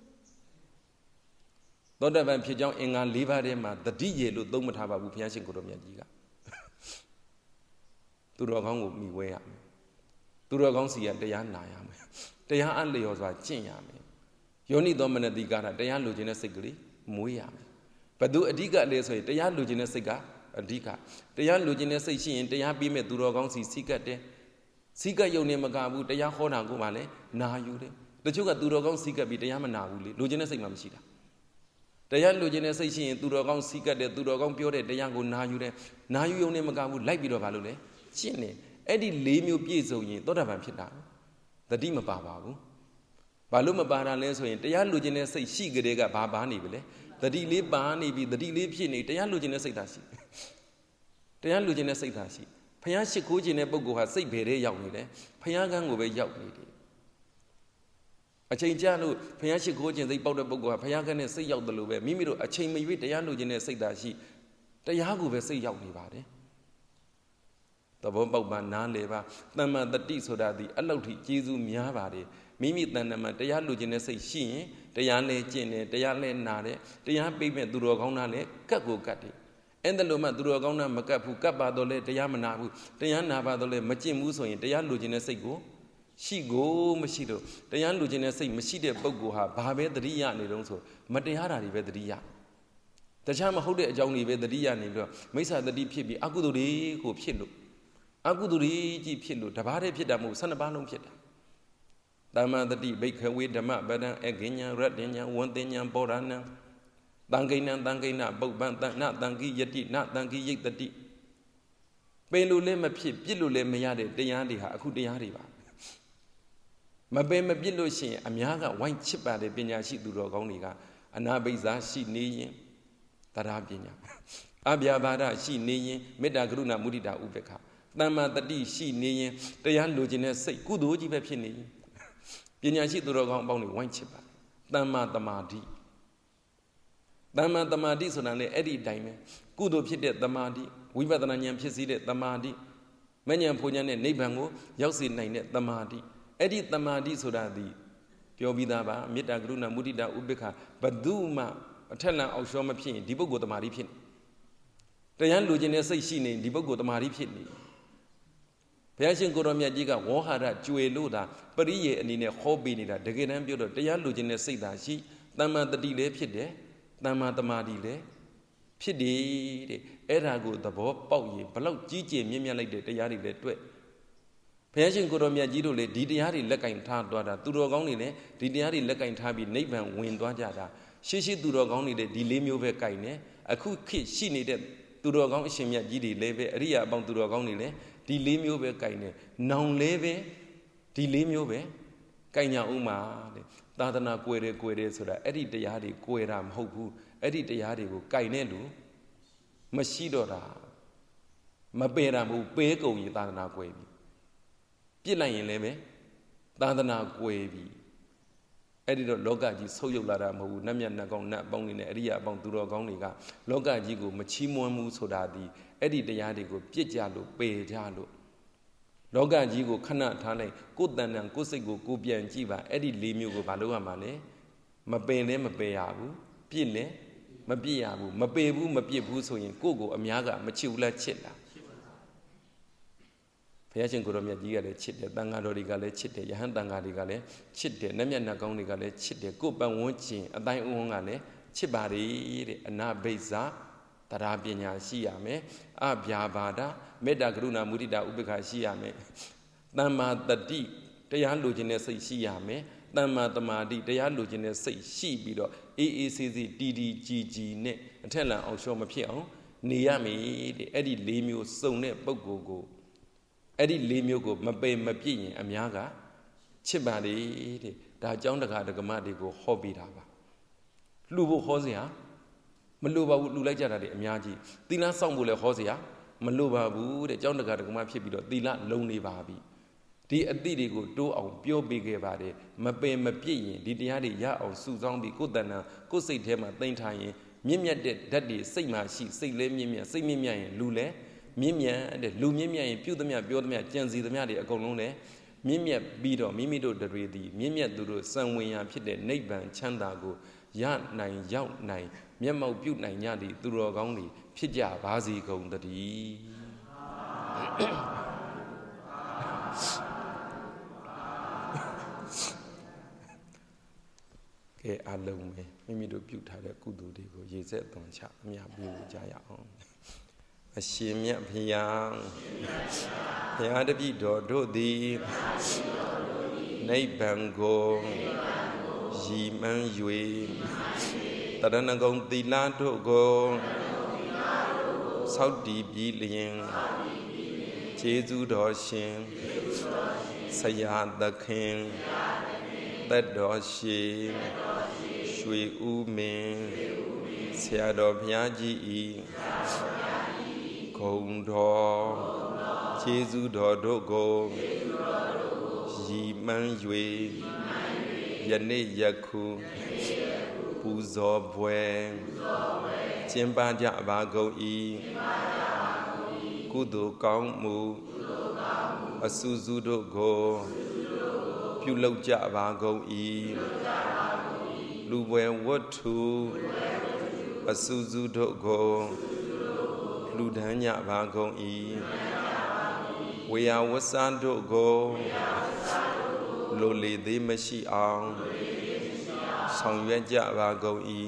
သောတပန်ဖြစ်ကြောင်းအင်္ဂါ၄ပါးထဲမှာတတိရေလို့သုံးမထားပါဘူးဘုရားရှင်ကိုတော်မြတ်ကြီးကသူတော်ကောင်းကိုမိဝဲရမယ်သူတော်ကောင်းစီကတရားနာရမယ်တရားအလျော်စွာကျင့်ရမယ်ယောနိသောမနတိကာရတရားလိုချင်တဲ့စိတ်ကလေးမွေးရမယ်ဘသူအဓိကလဲဆိုရင်တရားလိုချင်တဲ့စိတ်ကအဓိကတရားလိုချင်တဲ့စိတ်ရှိရင်တရားပြီးမဲ့သူတော်ကောင်းစီစိကတ်တယ်စိကတ်ယုံနေမကဘူးတရားဟောတာကိုမှလည်းနာယူတယ်တချို့ကသူတော်ကောင်းစိကတ်ပြီးတရားမနာဘူးလေလိုချင်တဲ့စိတ်မှမရှိတာတရားလိုချင်တဲ့စိတ်ရှိရင်သူတော်ကောင်းစိကတ်တယ်သူတော်ကောင်းပြောတဲ့တရားကိုနာယူတယ်နာယူယုံနေမကဘူးလိုက်ပြီးတော့ဘာလို့လဲရှင်းတယ်အဲ့ဒီ၄မျိုးပြည့်စုံရင်သောတာပန်ဖြစ်တာတတိမပါပါဘူးဘာလို့မပါတာလဲဆိုရင်တရားလိုချင်တဲ့စိတ်ရှိကြတဲ့ကဘာပါနေပြီလဲတတိလေးပါနေပြီတတိလေးဖြစ်နေတရားလိုချင်တဲ့စိတ်သာရှိတရားလိုချင်တဲ့စိတ်သာရှိဘုရားရှိခိုးခြင်းတဲ့ပုဂ္ဂိုလ်ဟာစိတ်ဘယ်ထဲရောက်နေလဲဘုရားကံကိုပဲရောက်နေတယ်အချိန်ကြာလို့ဘုရားရှိခိုးခြင်းစိတ်ပေါက်တဲ့ပုဂ္ဂိုလ်ဟာဘုရားကံနဲ့စိတ်ရောက်တယ်လို့ပဲမိမိတို့အချိန်မရွေးတရားလိုချင်တဲ့စိတ်သာရှိတရားကိုပဲစိတ်ရောက်နေပါတယ်သဘောပေါက်ပါနားလေပါတမ္မာတတိဆိုတာဒီအလောက်ထိကျေးဇူးများပါတယ်မိမိတဏ္ဍမှာတရားလိုချင်တဲ့စိတ်ရှိရင်တရားလဲကျင့်တယ်တရားလဲနာတယ်တရားပြိမဲ့သူတော်ကောင်းသားလဲကတ်ကိုကတ်တယ်အဲ့ဒါလို့မှသူတော်ကောင်းသားမကတ်ဘူးကတ်ပါတော့လဲတရားမနာဘူးတရားနာပါတော့လဲမကျင့်ဘူးဆိုရင်တရားလိုချင်တဲ့စိတ်ကိုရှိကိုမရှိတော့တရားလိုချင်တဲ့စိတ်မရှိတဲ့ပုဂ္ဂိုလ်ဟာဘာပဲတတိယနေတုံးဆိုမတရားတာတွေပဲတတိယတခြားမဟုတ်တဲ့အကြောင်းတွေပဲတတိယနေပြီးတော့မိစ္ဆာတတိဖြစ်ပြီးအကုသိုလ်တွေကိုဖြစ်လို့အကုသိုလ်ကြီးဖြစ်လို့တပါးတည်းဖြစ်တာမဟုတ်ဆယ်နှစ်ပါးလုံးဖြစ်တာတမ္မာတတိဘိက္ခဝေဓမ္မပဒံအဂိညာရတ္တညာဝန္တညာပောရဏံတံကိဏံတံကိဏပုပ္ပံတဏတံကိယတိနတံကိယိတတိပင်လို့လည်းမဖြစ်ပြစ်လို့လည်းမရတဲ့တရားတွေဟာအခုတရားတွေပါမပင်မပြစ်လို့ရှိရင်အများကဝိုင်းချစ်ပါတယ်ပညာရှိသူတော်ကောင်းတွေကအနာဘိဇာရှိနေရင်တရားပညာအဗျာပါဒရှိနေရင်မေတ္တာကရုဏာမုဒိတာဥပေက္ခတမ္မာတတိရှိနေရင်တရားလိုချင်တဲ့စိတ်ကုသိုလ်ကြီးပဲဖြစ်နေရင်ပညာရှိသူတော်ကောင်းအပေါင်းတွေဝိုင်းချစ်ပါတမ္မာတမာတိတမ္မာတမာတိဆိုတာလေအဲ့ဒီအတိုင်းပဲကုသိုလ်ဖြစ်တဲ့တမာတိဝိပဿနာဉာဏ်ဖြစ်စေတဲ့တမာတိမဉဏ်ဖူဉဏ်နဲ့နိဗ္ဗာန်ကိုရောက်စေနိုင်တဲ့တမာတိအဲ့ဒီတမာတိဆိုတာဒီပြောပြီးသားပါမေတ္တာကရုဏာမုဒိတာဥပေက္ခဘယ်သူမှအထက်လန်အောက်ရှောမဖြစ်ရင်ဒီပုဂ္ဂိုလ်တမာတိဖြစ်နေတရားလိုချင်တဲ့စိတ်ရှိနေဒီပုဂ္ဂိုလ်တမာတိဖြစ်နေဘုရားရှင်ကိုရောမြတ်ကြီးကဝေါဟာရကျွေလို့သာပရိယေအနေနဲ့ဟောပေးနေတာတကယ်တမ်းပြောတော့တရားလိုချင်တဲ့စိတ်သာရှိတမ္မာတတိလည်းဖြစ်တယ်တမ္မာတမာတိလည်းဖြစ်တယ်တဲ့အဲ့ဒါကိုသဘောပေါက်ရင်ဘလောက်ကြီးကျယ်မြင့်မြတ်လိုက်တဲ့တရားတွေလည်းတွေ့ဘုရားရှင်ကိုရောမြတ်ကြီးတို့လည်းဒီတရားတွေလက်ကင်ထားသွားတာသူတော်ကောင်းတွေလည်းဒီတရားတွေလက်ကင်ထားပြီးနိဗ္ဗာန်ဝင်သွားကြတာရှိရှိသူတော်ကောင်းတွေလည်းဒီလေးမျိုးပဲကင်နေအခုခေတ်ရှိနေတဲ့သူတော်ကောင်းအရှင်မြတ်ကြီးတွေလည်းပဲအရိယာအပေါင်းသူတော်ကောင်းတွေလည်းဒီလေးမျိုးပဲကင်နေနောင်လည်းပဲဒီလေးမျိုးပဲကင်ညာဥမာတဲ့သာသနာကွယ်တယ်ကွယ်တယ်ဆိုတာအဲ့ဒီတရားတွေကွယ်တာမဟုတ်ဘူးအဲ့ဒီတရားတွေကိုကင်တဲ့လူမရှိတော့တာမပယ်တာမဟုတ်ပဲကုန်ရင်သာသနာကွယ်ပြီပြစ်လိုက်ရင်လည်းပဲသာသနာကွယ်ပြီအဲ့ဒီတော့လောကကြီးဆုပ်ယုပ်လာတာမဟုတ်ဘူးနတ်မြတ်နတ်ကောင်းနတ်အပေါင်းတွေနဲ့အရိယာအပေါင်းသူတော်ကောင်းတွေကလောကကြီးကိုမချီးမွမ်းဘူးဆိုတာဒီအဲ့ဒီတရားတွေကိုပြစ်ကြလို့ပယ်ကြလို့လောကကြီးကိုခဏထားလိုက်ကိုယ်တန်တန်ကိုယ်စိတ်ကိုကိုပြန်ကြည့်ပါအဲ့ဒီလေးမျိုးကိုမလုပ်ရမှာလဲမပယ်လဲမပယ်ရဘူးပြစ်လဲမပြစ်ရဘူးမပယ်ဘူးမပြစ်ဘူးဆိုရင်ကိုယ့်ကိုအများကမချစ်ဘူးလားချစ်လားဘုရားရှင်ကိုရောမြတ်ကြီးကလည်းချစ်တယ်တန်ဃာတော်တွေကလည်းချစ်တယ်ယဟန်တန်ဃာတွေကလည်းချစ်တယ်နတ်မြတ်နတ်ကောင်းတွေကလည်းချစ်တယ်ကိုယ်ပတ်ဝန်းကျင်အတိုင်းအဝန်းကလည်းချစ်ပါလေတဲ့အနာဘိဇာတရားပညာရှိရမယ်အဗျာပါဒမေတ္တာကရုဏာမုဒိတာဥပေက္ခရှိရမယ်တမ္မာတတိတရားလိုချင်တဲ့စိတ်ရှိရမယ်တမ္မာတမာတိတရားလိုချင်တဲ့စိတ်ရှိပြီးတော့အေးအေးဆေးဆေးတီတီကြည်ကြည်နဲ့အထက်လန်အောင်ရှော့မဖြစ်အောင်နေရမယ်တဲ့အဲ့ဒီလေးမျိုးစုံတဲ့ပုဂ္ဂိုလ်ကိုအဲ့ဒီလေးမျိုးကိုမပယ်မပြည့်ရင်အများကချစ်ပါလေတဲ့ဒါအကြောင်းတကာဒကမတွေကိုဟောပေးတာပါလှူဖို့ဟောစရာမလိုပါဘူးလှူလိုက်ကြတာတွေအများကြီးသီလစောင့်ဖို့လည်းဟောစရာမလိုပါဘူးတဲ့အကြောင်းတကာဒကမဖြစ်ပြီးတော့သီလလုံးနေပါပြီဒီအတိတွေကိုတိုးအောင်ပြောပေးခဲ့ပါတယ်မပယ်မပြည့်ရင်ဒီတရားတွေရအောင်စုဆောင်းပြီးကိုယ်တဏ္ဍာကိုယ်စိတ်ထဲမှာသိမ့်ထားရင်မြင့်မြတ်တဲ့ဓာတ်တွေစိတ်မှာရှိစိတ်လဲမြင့်မြတ်စိတ်မြင့်မြတ်ရင်လူလဲမြင့်မြတ်တဲ့လူမြင့်မြတ်ရင်ပြုသမျှပြောသမျှကြံစီသမျှတွေအကုန်လုံးလဲမြင့်မြတ်ပြီးတော့မိမိတို့တွေသည်မြင့်မြတ်သူတို့စံဝင်ရာဖြစ်တဲ့နိဗ္ဗာန်ချမ်းသာကိုရနိုင်ရောက်နိုင်မျက်မှောက်ပြုနိုင်ကြသည့်သူတော်ကောင်းတွေဖြစ်ကြပါစေကုန်သတည်းကဲအလုံးပဲမိမိတို့ပြုထားတဲ့ကုသိုလ်တွေကိုရေစက်သွန်ချအမြတ်ပြုကြရအောင်အရှင်မြတ်ဘုရားဘုရားတပည့်တော်တို့သည်နိဗ္ဗာန်ကိုရည်မှန်း၍တရဏဂုံသီလတို့ကိုဆောက်တည်ပြီးလျင်ကျေးဇူးတော်ရှင်ဆရာသခင်သက်တော်ရှိရွှေဦးမင်းဆရာတော်ဘုရားကြီးဤဂုဏ်တော်ကျေးဇူးတော်တို့ကိုရည်မှန်း၍ယနေ့ယခုပူဇော်ပွဲကျင်းပကြပါကုန်၏ကုသိုလ်ကောင်းမှုအဆူဆူတို့ကိုပြုလုပ်ကြပါကုန်၏လူပွဲဝတ္ထုအဆူဆူတို့ကိုလူဒန်းကြပါကုန်၏ဝေယဝဆန်းတို့ကိုလိုလေသေးမရှိအောင်ဆောင်ရွက်ကြပါကုန်၏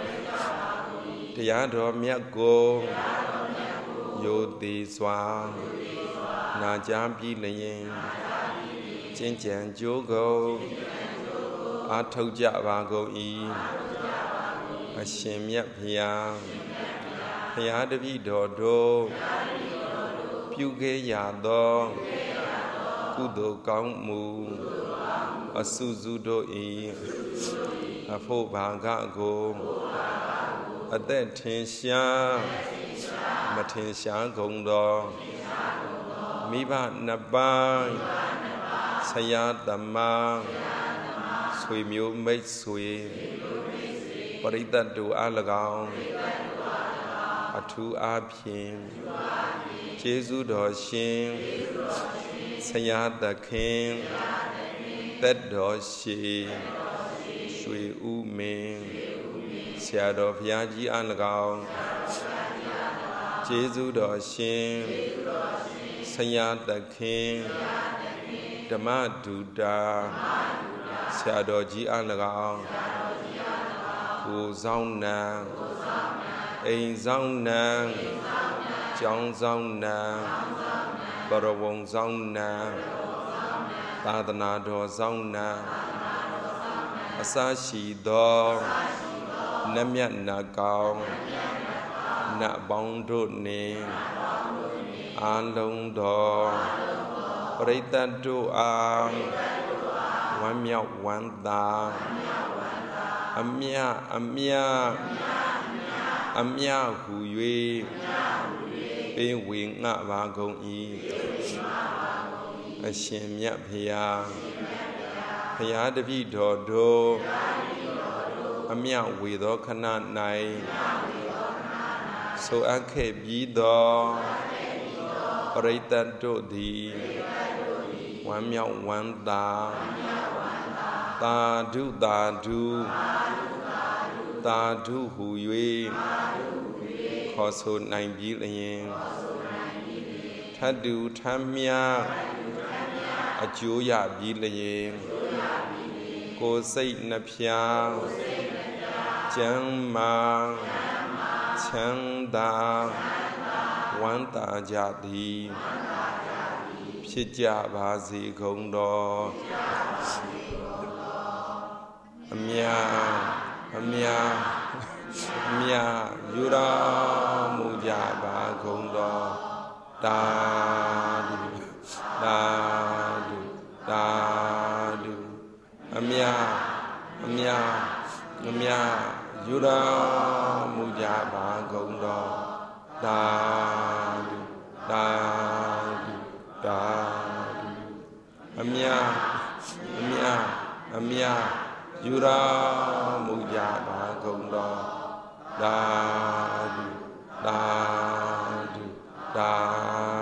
တရားတော်မြတ်ကိုယိုသေးစွာနာကြားပြီးလျင်ကျင့်ကြံကြိုးကုန်အားထုတ်ကြပါကုန်၏အရှင်မြတ်ဘုရားဘုရားတပည့်တော်တို့ပြုခဲ့ရသောကုသိုလ်ကောင်းမှုအဆူဆူတို့၏အဖို့ဘာကကိုအသက်ထင်ရှားမထင်ရှားကုန်သောမိဘနှစ်ပါးဆရာသမားဆွေမျိုးမိတ်ဆွေပရိသတ်တို့အား၎င်းအထူးအားဖြင့်ကျေးဇူးတော်ရှင်ဆရာသခင်သက်တော်ရှိရွှေဦးမင်းဆရာတော်ဘုရားကြီးအား၎င်းကျေးဇူးတော်ရှင်ဆရာသခင်ဓမ္မဒုတာဆရာတော်ကြီးအား၎င်းကိုဆောင်နံအိမ်ဆောင်နံကျောင်းဆောင်နံဘရဝံဆောင်နံသာသနာတော်ဆောင်နံအစရှိသောနတ်မြတ်နာကောင်းနတ်ပေါင်းတို့နှင့်အာလုံးသောပရိသတ်တို့အားဝမ်းမြောက်ဝမ်းသာအမြအမြအမြဟူ၍ပေးဝေငှပါကုန်၏အရှင်မြတ်ဘုရားဘုရားတပည့်တော်တို့အမြဝေသောခဏ၌ဆိုအပ်ခဲ့ပြီးသောပရိသတ်တို့သည်ဝမ်းမြောက်ဝမ်းသာသာဓုသာဓုသာဓုဟူ၍ခေါ်ဆိုနိုင်ပြီးလျင်ထတ်တူထမ်းမြအကျိုးရပြီးလျင်ကိုယ်စိတ်နှဖျားကျမ်းမာချမ်းသာဝမ်းသာကြသည်ဖြစ်ကြပါစေကုန်တော်အမြအမြအမြယူတော်မူကြပါကုန်တော်တာဓုတာဓုတာဓုအမြအမြအမြယူတော်မူကြပါကုန်တော်တာဓုတာဓုတာဓုအမြအမြအမြယူတော်မူကြပါကုန်တော်တာဓုတာဓုတာ